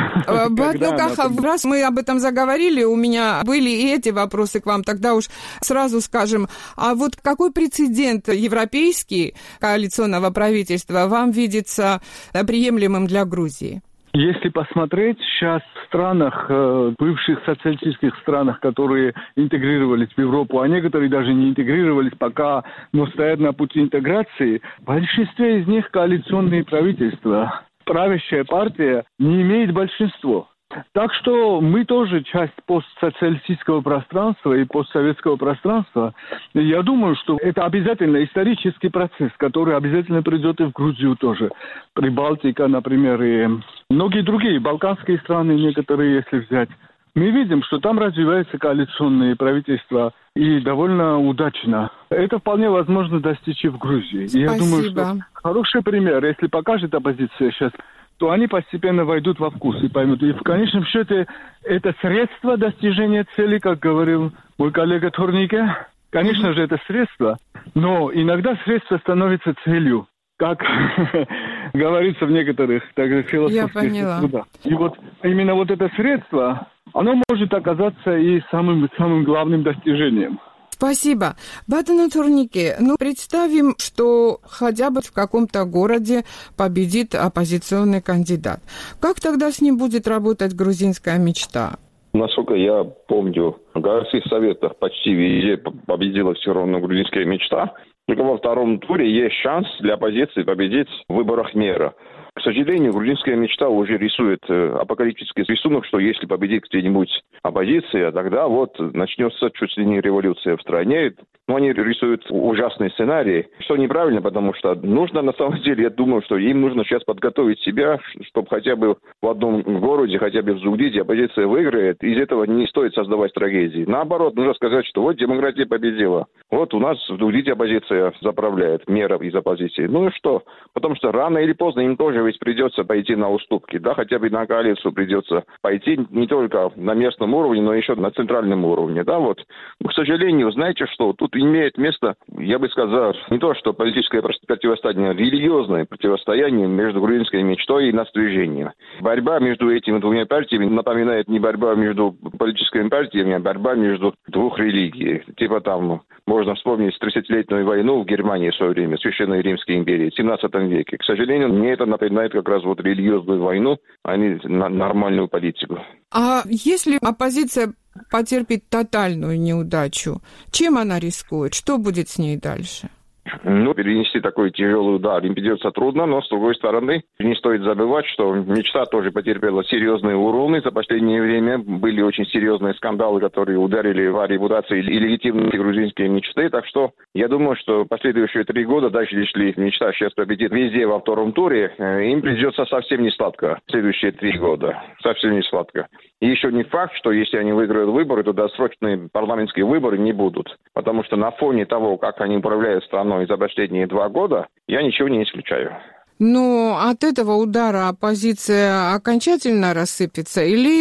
S5: Раз мы об этом заговорили, у меня были и эти вопросы к вам, тогда уж сразу скажем, а вот какой прецедент европейский коалиционного правительства вам видится приемлемым для Грузии?
S19: Если посмотреть сейчас в странах, бывших социалистических странах, которые интегрировались в Европу, а некоторые даже не интегрировались пока, но стоят на пути интеграции, в большинстве из них коалиционные правительства. Правящая партия не имеет большинства. Так что мы тоже часть постсоциалистического пространства и постсоветского пространства. Я думаю, что это обязательно исторический процесс, который обязательно придет и в Грузию тоже. Прибалтика, например, и многие другие, балканские страны некоторые, если взять. Мы видим, что там развиваются коалиционные правительства и довольно удачно. Это вполне возможно достичь и в Грузии.
S5: Спасибо.
S19: Я думаю, что хороший пример, если покажет оппозиция сейчас, то они постепенно войдут во вкус и поймут. И в конечном счете это средство достижения цели, как говорил мой коллега Торнике. Конечно же, это средство, но иногда средство становится целью, как говорится в некоторых философских трудах. И вот именно вот это средство, оно может оказаться и самым главным достижением.
S5: Спасибо. Бадена Торнике, представим, что хотя бы в каком-то городе победит оппозиционный кандидат. Как тогда с ним будет работать грузинская мечта?
S18: Насколько я помню, в городских советах почти везде победила все равно грузинская мечта. Только во втором туре есть шанс для оппозиции победить в выборах мэра. К сожалению, грузинская мечта уже рисует апокалиптический рисунок, что если победит где-нибудь оппозиция, тогда вот начнется чуть ли не революция в стране. Но они рисуют ужасный сценарий, что неправильно, потому что нужно, на самом деле, я думаю, что им нужно сейчас подготовить себя, чтобы хотя бы в одном городе, хотя бы в Зугдиде оппозиция выиграет. Из этого не стоит создавать трагедии. Наоборот, нужно сказать, что вот демократия победила. Вот у нас в Зугдиде оппозиция заправляет, мэра из оппозиции. Ну и что? Потому что рано или поздно им тоже ведь придется пойти на уступки, да, хотя бы на коалицию придется пойти не только на местном уровне, но еще на центральном уровне, да, вот. Но, к сожалению, знаете что, тут имеет место, я бы сказал, не то что политическое противостояние, а религиозное противостояние между грузинской мечтой и настроением. Борьба между этими двумя партиями напоминает не борьба между политическими партиями, а борьба между двух религий. Типа там, можно вспомнить 30-летнюю войну в Германии в свое время, Священной Римской империи, в 17 веке. К сожалению, мне это напоминает как раз вот религиозную войну, а не нормальную политику.
S5: А если оппозиция потерпит тотальную неудачу, чем она рискует? Что будет с ней дальше?
S18: Перенести такой тяжелый удар им придется трудно, но, с другой стороны, не стоит забывать, что мечта тоже потерпела серьезные уроны. За последнее время были очень серьезные скандалы, которые ударили в репутацию и легитимные грузинские мечты. Так что я думаю, что последующие 3 года, даже если мечта сейчас победит везде во втором туре, им придется совсем не сладко следующие 3 года. Совсем не сладко. И еще не факт, что если они выиграют выборы, то досрочные парламентские выборы не будут. Потому что на фоне того, как они управляют страной за последние 2 года, я ничего не исключаю.
S5: Но от этого удара оппозиция окончательно рассыпется или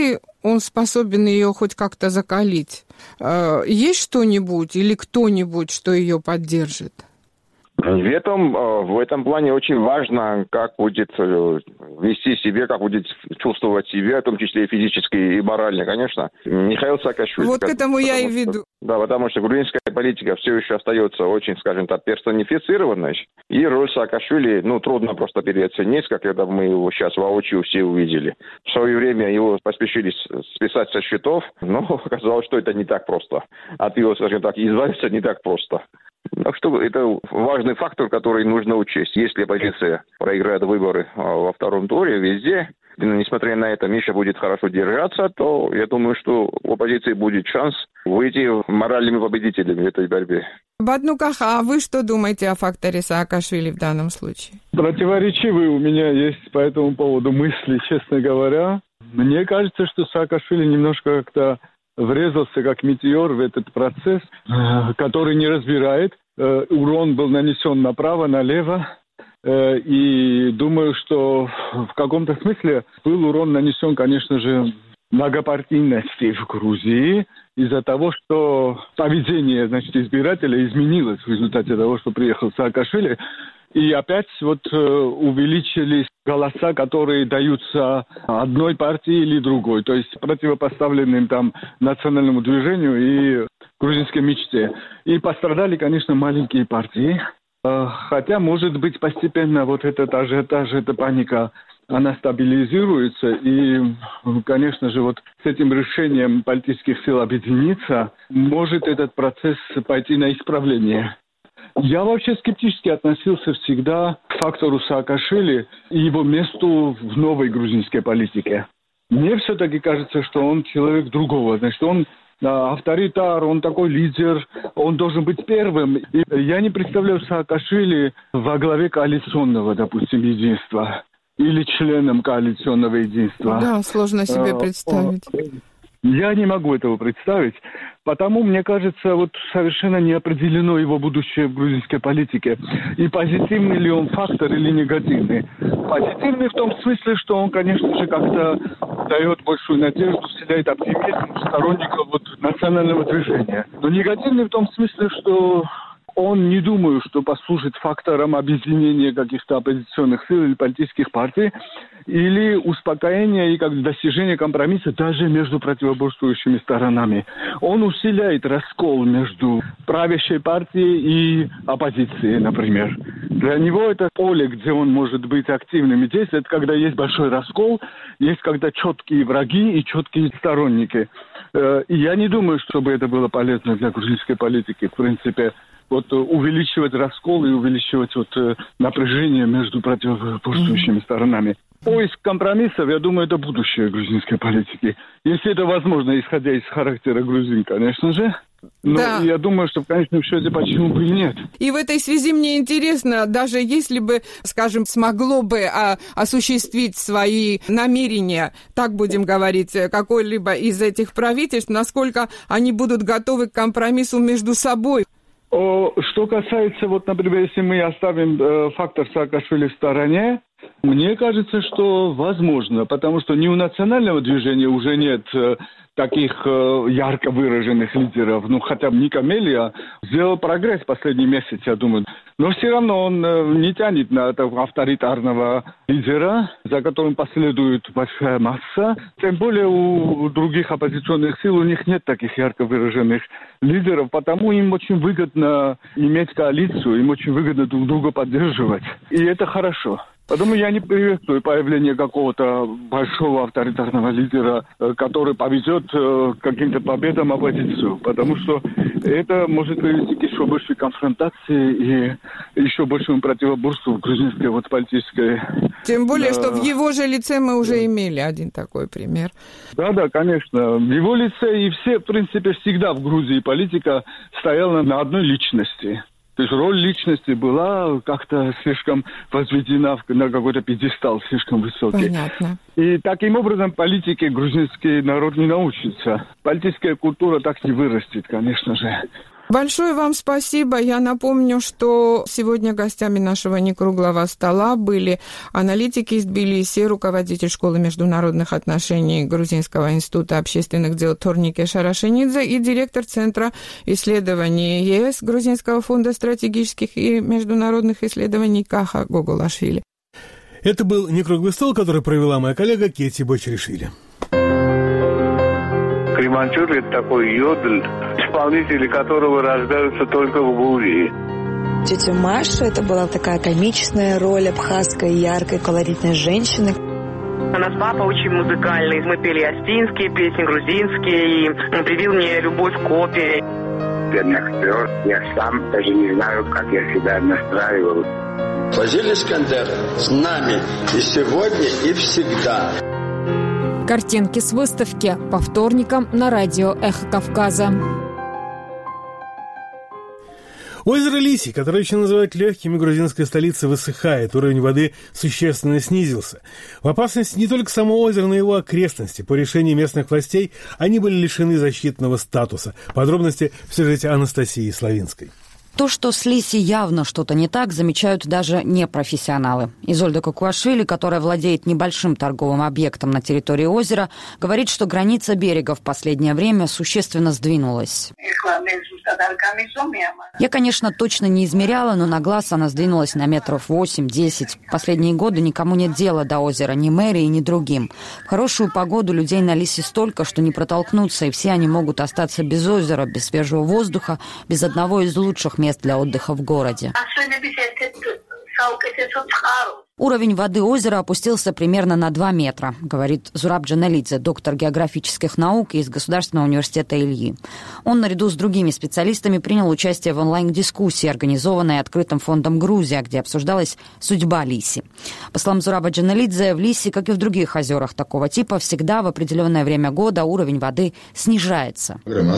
S5: он способен ее хоть как-то закалить. Есть что-нибудь или кто-нибудь, что ее поддержит?
S18: В этом плане очень важно, как будет вести себя, как будет чувствовать себя, в том числе и физически, и морально, конечно, Михаил Саакашвили.
S5: Вот к этому я и веду.
S18: Да, потому что грузинская политика все еще остается очень, скажем так, персонифицированной. И роль Саакашвили, трудно просто переоценить, как когда мы его сейчас воочию все увидели. В свое время его поспешили списать со счетов, но оказалось, что это не так просто. От его, скажем так, избавиться не так просто. Так что это важный фактор, который нужно учесть. Если оппозиция проиграет выборы во втором туре везде, несмотря на это, Миша будет хорошо держаться, то я думаю, что у оппозиции будет шанс выйти моральными победителями в этой борьбе.
S5: Баднуках, а вы что думаете о факторе Саакашвили в данном случае?
S19: Противоречивые у меня есть по этому поводу мысли, честно говоря. Мне кажется, что Саакашвили немножко как-то врезался как метеор в этот процесс, который не разбирает. Урон был нанесен направо, налево. И думаю, что в каком-то смысле был урон нанесен, конечно же, многопартийности в Грузии из-за того, что поведение, избирателя изменилось в результате того, что приехал Саакашвили. И опять увеличились голоса, которые даются одной партии или другой, то есть противопоставленным национальному движению и грузинской мечте. И пострадали, конечно, маленькие партии. Хотя, может быть, постепенно этот ажиотаж, эта паника, она стабилизируется. И, конечно же, с этим решением политических сил объединиться, может этот процесс пойти на исправление. Я вообще скептически относился всегда к фактору Саакашвили и его месту в новой грузинской политике. Мне все-таки кажется, что он человек другого. Он авторитар, он такой лидер, он должен быть первым. И я не представляю Саакашвили во главе коалиционного, допустим, единства или членом коалиционного единства.
S5: Да, сложно себе представить.
S19: Я не могу этого представить, потому, мне кажется, совершенно не определено его будущее в грузинской политике. И позитивный ли он фактор или негативный. Позитивный в том смысле, что он, конечно же, как-то дает большую надежду, вселяет оптимизм сторонников национального движения. Но негативный в том смысле, что он, не думаю, что послужит фактором объединения каких-то оппозиционных сил или политических партий, или успокоения и достижения компромисса даже между противоборствующими сторонами. Он усиляет раскол между правящей партией и оппозицией, например. Для него это поле, где он может быть активным и действовать, это когда есть большой раскол, есть когда четкие враги и четкие сторонники. И я не думаю, чтобы это было полезно для грузинской политики, в принципе. Увеличивать раскол и увеличивать напряжение между противоборствующими сторонами. Поиск компромиссов, я думаю, это будущее грузинской политики. Если это возможно, исходя из характера грузин, конечно же. Но да. Я думаю, что в конечном счете почему бы и нет.
S5: И в этой связи мне интересно, даже если бы, скажем, смогло бы осуществить свои намерения, так будем говорить, какой-либо из этих правительств, насколько они будут готовы к компромиссу между собой.
S19: Что касается, например, если мы оставим фактор Саакашвили в стороне, мне кажется, что возможно, потому что ни у национального движения уже нет таких ярко выраженных лидеров. Хотя бы Ника Мелия сделал прогресс в последний месяц, я думаю. Но все равно он не тянет на этого авторитарного лидера, за которым последует большая масса. Тем более у других оппозиционных сил у них нет таких ярко выраженных лидеров, потому им очень выгодно иметь коалицию, им очень выгодно друг друга поддерживать. И это хорошо. Поэтому я не приветствую появление какого-то большого авторитарного лидера, который поведет к каким-то победам оппозицию, потому что это может привести к еще большей конфронтации и еще большему противоборству в грузинской политической...
S5: Тем более, что в его же лице мы уже имели один такой пример.
S19: Да, конечно. В его лице и все, в принципе, всегда в Грузии политика стояла на одной личности. То есть роль личности была как-то слишком возведена на какой-то пьедестал слишком высокий.
S5: Понятно.
S19: И таким образом политике грузинский народ не научится. Политическая культура так не вырастет, конечно же.
S5: Большое вам спасибо. Я напомню, что сегодня гостями нашего некруглого стола были аналитики из Тбилиси, руководитель школы международных отношений Грузинского института общественных дел Торнике Шарашенидзе и директор Центра исследований ЕС Грузинского фонда стратегических и международных исследований Каха Гогулашвили.
S1: Это был некруглый стол, который провела моя коллега Кетти Бочеришвили.
S20: Креманчур – это такой йодль, исполнители которого рождаются только в Гурии.
S21: Тетя Маша – это была такая комичная роль абхазской, яркой, колоритной женщины.
S22: У нас папа очень музыкальный. Мы пели астинские песни, грузинские, и он привил мне любовь к опере.
S23: Актер. Я сам даже не знаю, как я себя настраивал.
S24: Фазиль Искандер с нами и сегодня, и всегда.
S6: Картинки с выставки по вторникам на радио «Эхо Кавказа».
S1: Озеро Лиси, которое еще называют легкими грузинской столицы, высыхает, уровень воды существенно снизился. В опасности не только само озеро, но и его окрестности. По решению местных властей они были лишены защитного статуса. Подробности в сюжете Анастасии Славинской.
S15: То, что с Лиси явно что-то не так, замечают даже непрофессионалы. Изольда Кокуашвили, которая владеет небольшим торговым объектом на территории озера, говорит, что граница берега в последнее время существенно сдвинулась. Я, конечно, точно не измеряла, но на глаз она сдвинулась на метров 8-10. Последние годы никому нет дела до озера, ни мэрии, ни другим. В хорошую погоду людей на Лисе столько, что не протолкнуться, и все они могут остаться без озера, без свежего воздуха, без одного из лучших мест для отдыха в городе. Уровень воды озера опустился примерно на 2 метра, говорит Зураб Джаналидзе, доктор географических наук из Государственного университета Ильи. Он наряду с другими специалистами принял участие в онлайн-дискуссии, организованной Открытым фондом «Грузия», где обсуждалась судьба Лиси. По словам Зураба Джаналидзе, в Лиси, как и в других озерах такого типа, всегда в определенное время года уровень воды снижается.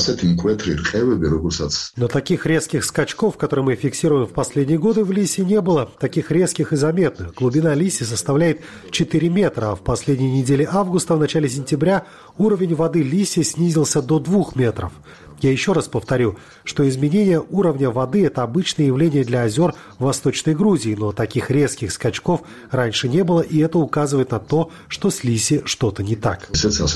S16: Но таких резких скачков, которые мы фиксируем в последние годы, в Лисе не было. Таких резких и заметных. Глубина Лиси составляет 4 метра, а в последней неделе августа, в начале сентября уровень воды Лиси снизился до 2 метров. Я еще раз повторю, что изменение уровня воды – это обычное явление для озер в Восточной Грузии, но таких резких скачков раньше не было, и это указывает на то, что с Лиси что-то не так.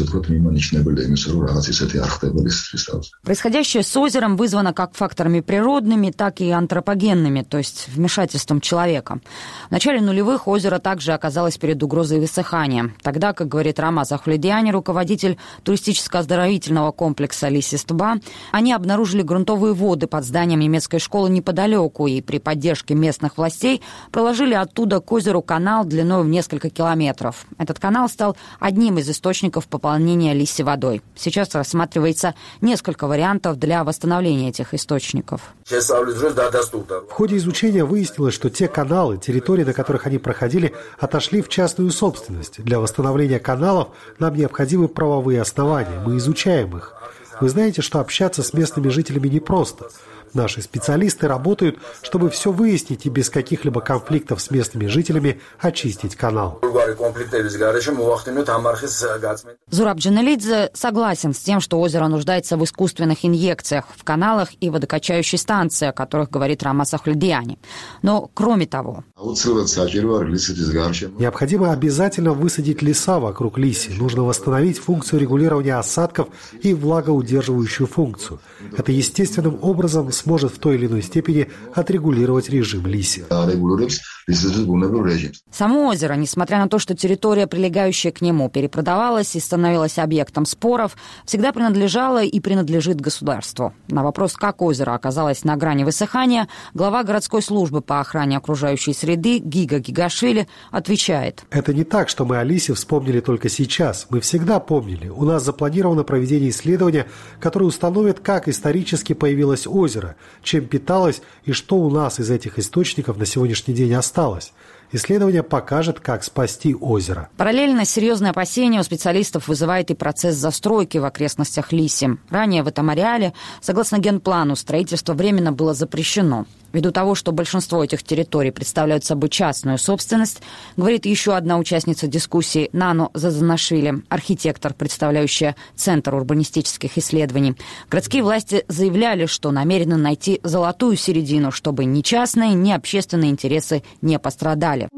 S15: Происходящее с озером вызвано как факторами природными, так и антропогенными, то есть вмешательством человека. В начале нулевых озеро также оказалось перед угрозой высыхания. Тогда, как говорит Рамаз Ахлидиани, руководитель туристическо-оздоровительного комплекса Лиси-Стба, они обнаружили грунтовые воды под зданием немецкой школы неподалеку и при поддержке местных властей проложили оттуда к озеру канал длиной в несколько километров. Этот канал стал одним из источников пополнения Лиси водой. Сейчас рассматривается несколько вариантов для восстановления этих источников.
S16: В ходе изучения выяснилось, что те каналы, территории, на которых они проходили, отошли в частную собственность. Для восстановления каналов нам необходимы правовые основания. Мы изучаем их. Вы знаете, что общаться с местными жителями непросто. Наши специалисты работают, чтобы все выяснить и без каких-либо конфликтов с местными жителями очистить канал.
S15: Зураб Джаналидзе согласен с тем, что озеро нуждается в искусственных инъекциях, в каналах и водокачающей станции, о которых говорит Рамаз Ахлидиани. Но кроме того...
S16: Необходимо обязательно высадить леса вокруг Лиси. Нужно восстановить функцию регулирования осадков и влагоудерживающую функцию. Это естественным образом сможет в той или иной степени отрегулировать режим Лиси.
S15: Само озеро, несмотря на то, что территория, прилегающая к нему, перепродавалась и становилась объектом споров, всегда принадлежало и принадлежит государству. На вопрос, как озеро оказалось на грани высыхания, глава городской службы по охране окружающей среды Гига Гигашвили отвечает.
S16: Это не так, что мы о Лисе вспомнили только сейчас. Мы всегда помнили. У нас запланировано проведение исследования, которое установит, как исторически появилось озеро, чем питалось и что у нас из этих источников на сегодняшний день осталось. Исследование покажет, как спасти озеро.
S15: Параллельно серьезные опасения у специалистов вызывает и процесс застройки в окрестностях Лиси. Ранее в этом ареале, согласно генплану, строительство временно было запрещено. Ввиду того, что большинство этих территорий представляют собой частную собственность, говорит еще одна участница дискуссии Нано Зазанашвили, архитектор, представляющая Центр урбанистических исследований. Городские власти заявляли, что намерены найти золотую середину, чтобы ни частные, ни общественные интересы не пострадали.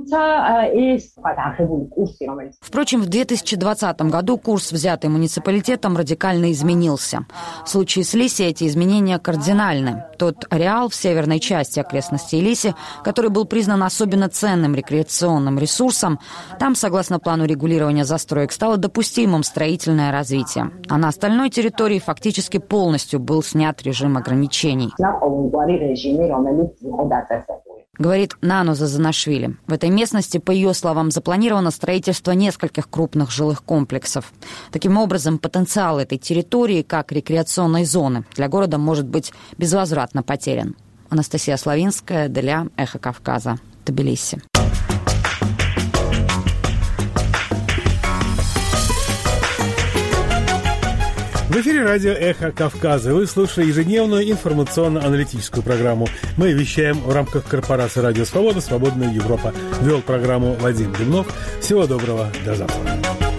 S15: Впрочем, в 2020 году курс, взятый муниципалитетом, радикально изменился. В случае с Лиси эти изменения кардинальны. Тот ареал в северной части окрестностей Лиси, который был признан особенно ценным рекреационным ресурсом, там, согласно плану регулирования застроек, стало допустимым строительное развитие. А на остальной территории фактически полностью был снят режим ограничений. Говорит Нано Зазанашвили. В этой местности, по ее словам, запланировано строительство нескольких крупных жилых комплексов. Таким образом, потенциал этой территории, как рекреационной зоны, для города может быть безвозвратно потерян. Анастасия Славинская для «Эхо Кавказа», Тбилиси.
S1: В эфире радио «Эхо Кавказа». Вы слушаете ежедневную информационно-аналитическую программу. Мы вещаем в рамках корпорации «Радио Свобода», «Свободная Европа». Вел программу Вадим Дымнов. Всего доброго, до завтра.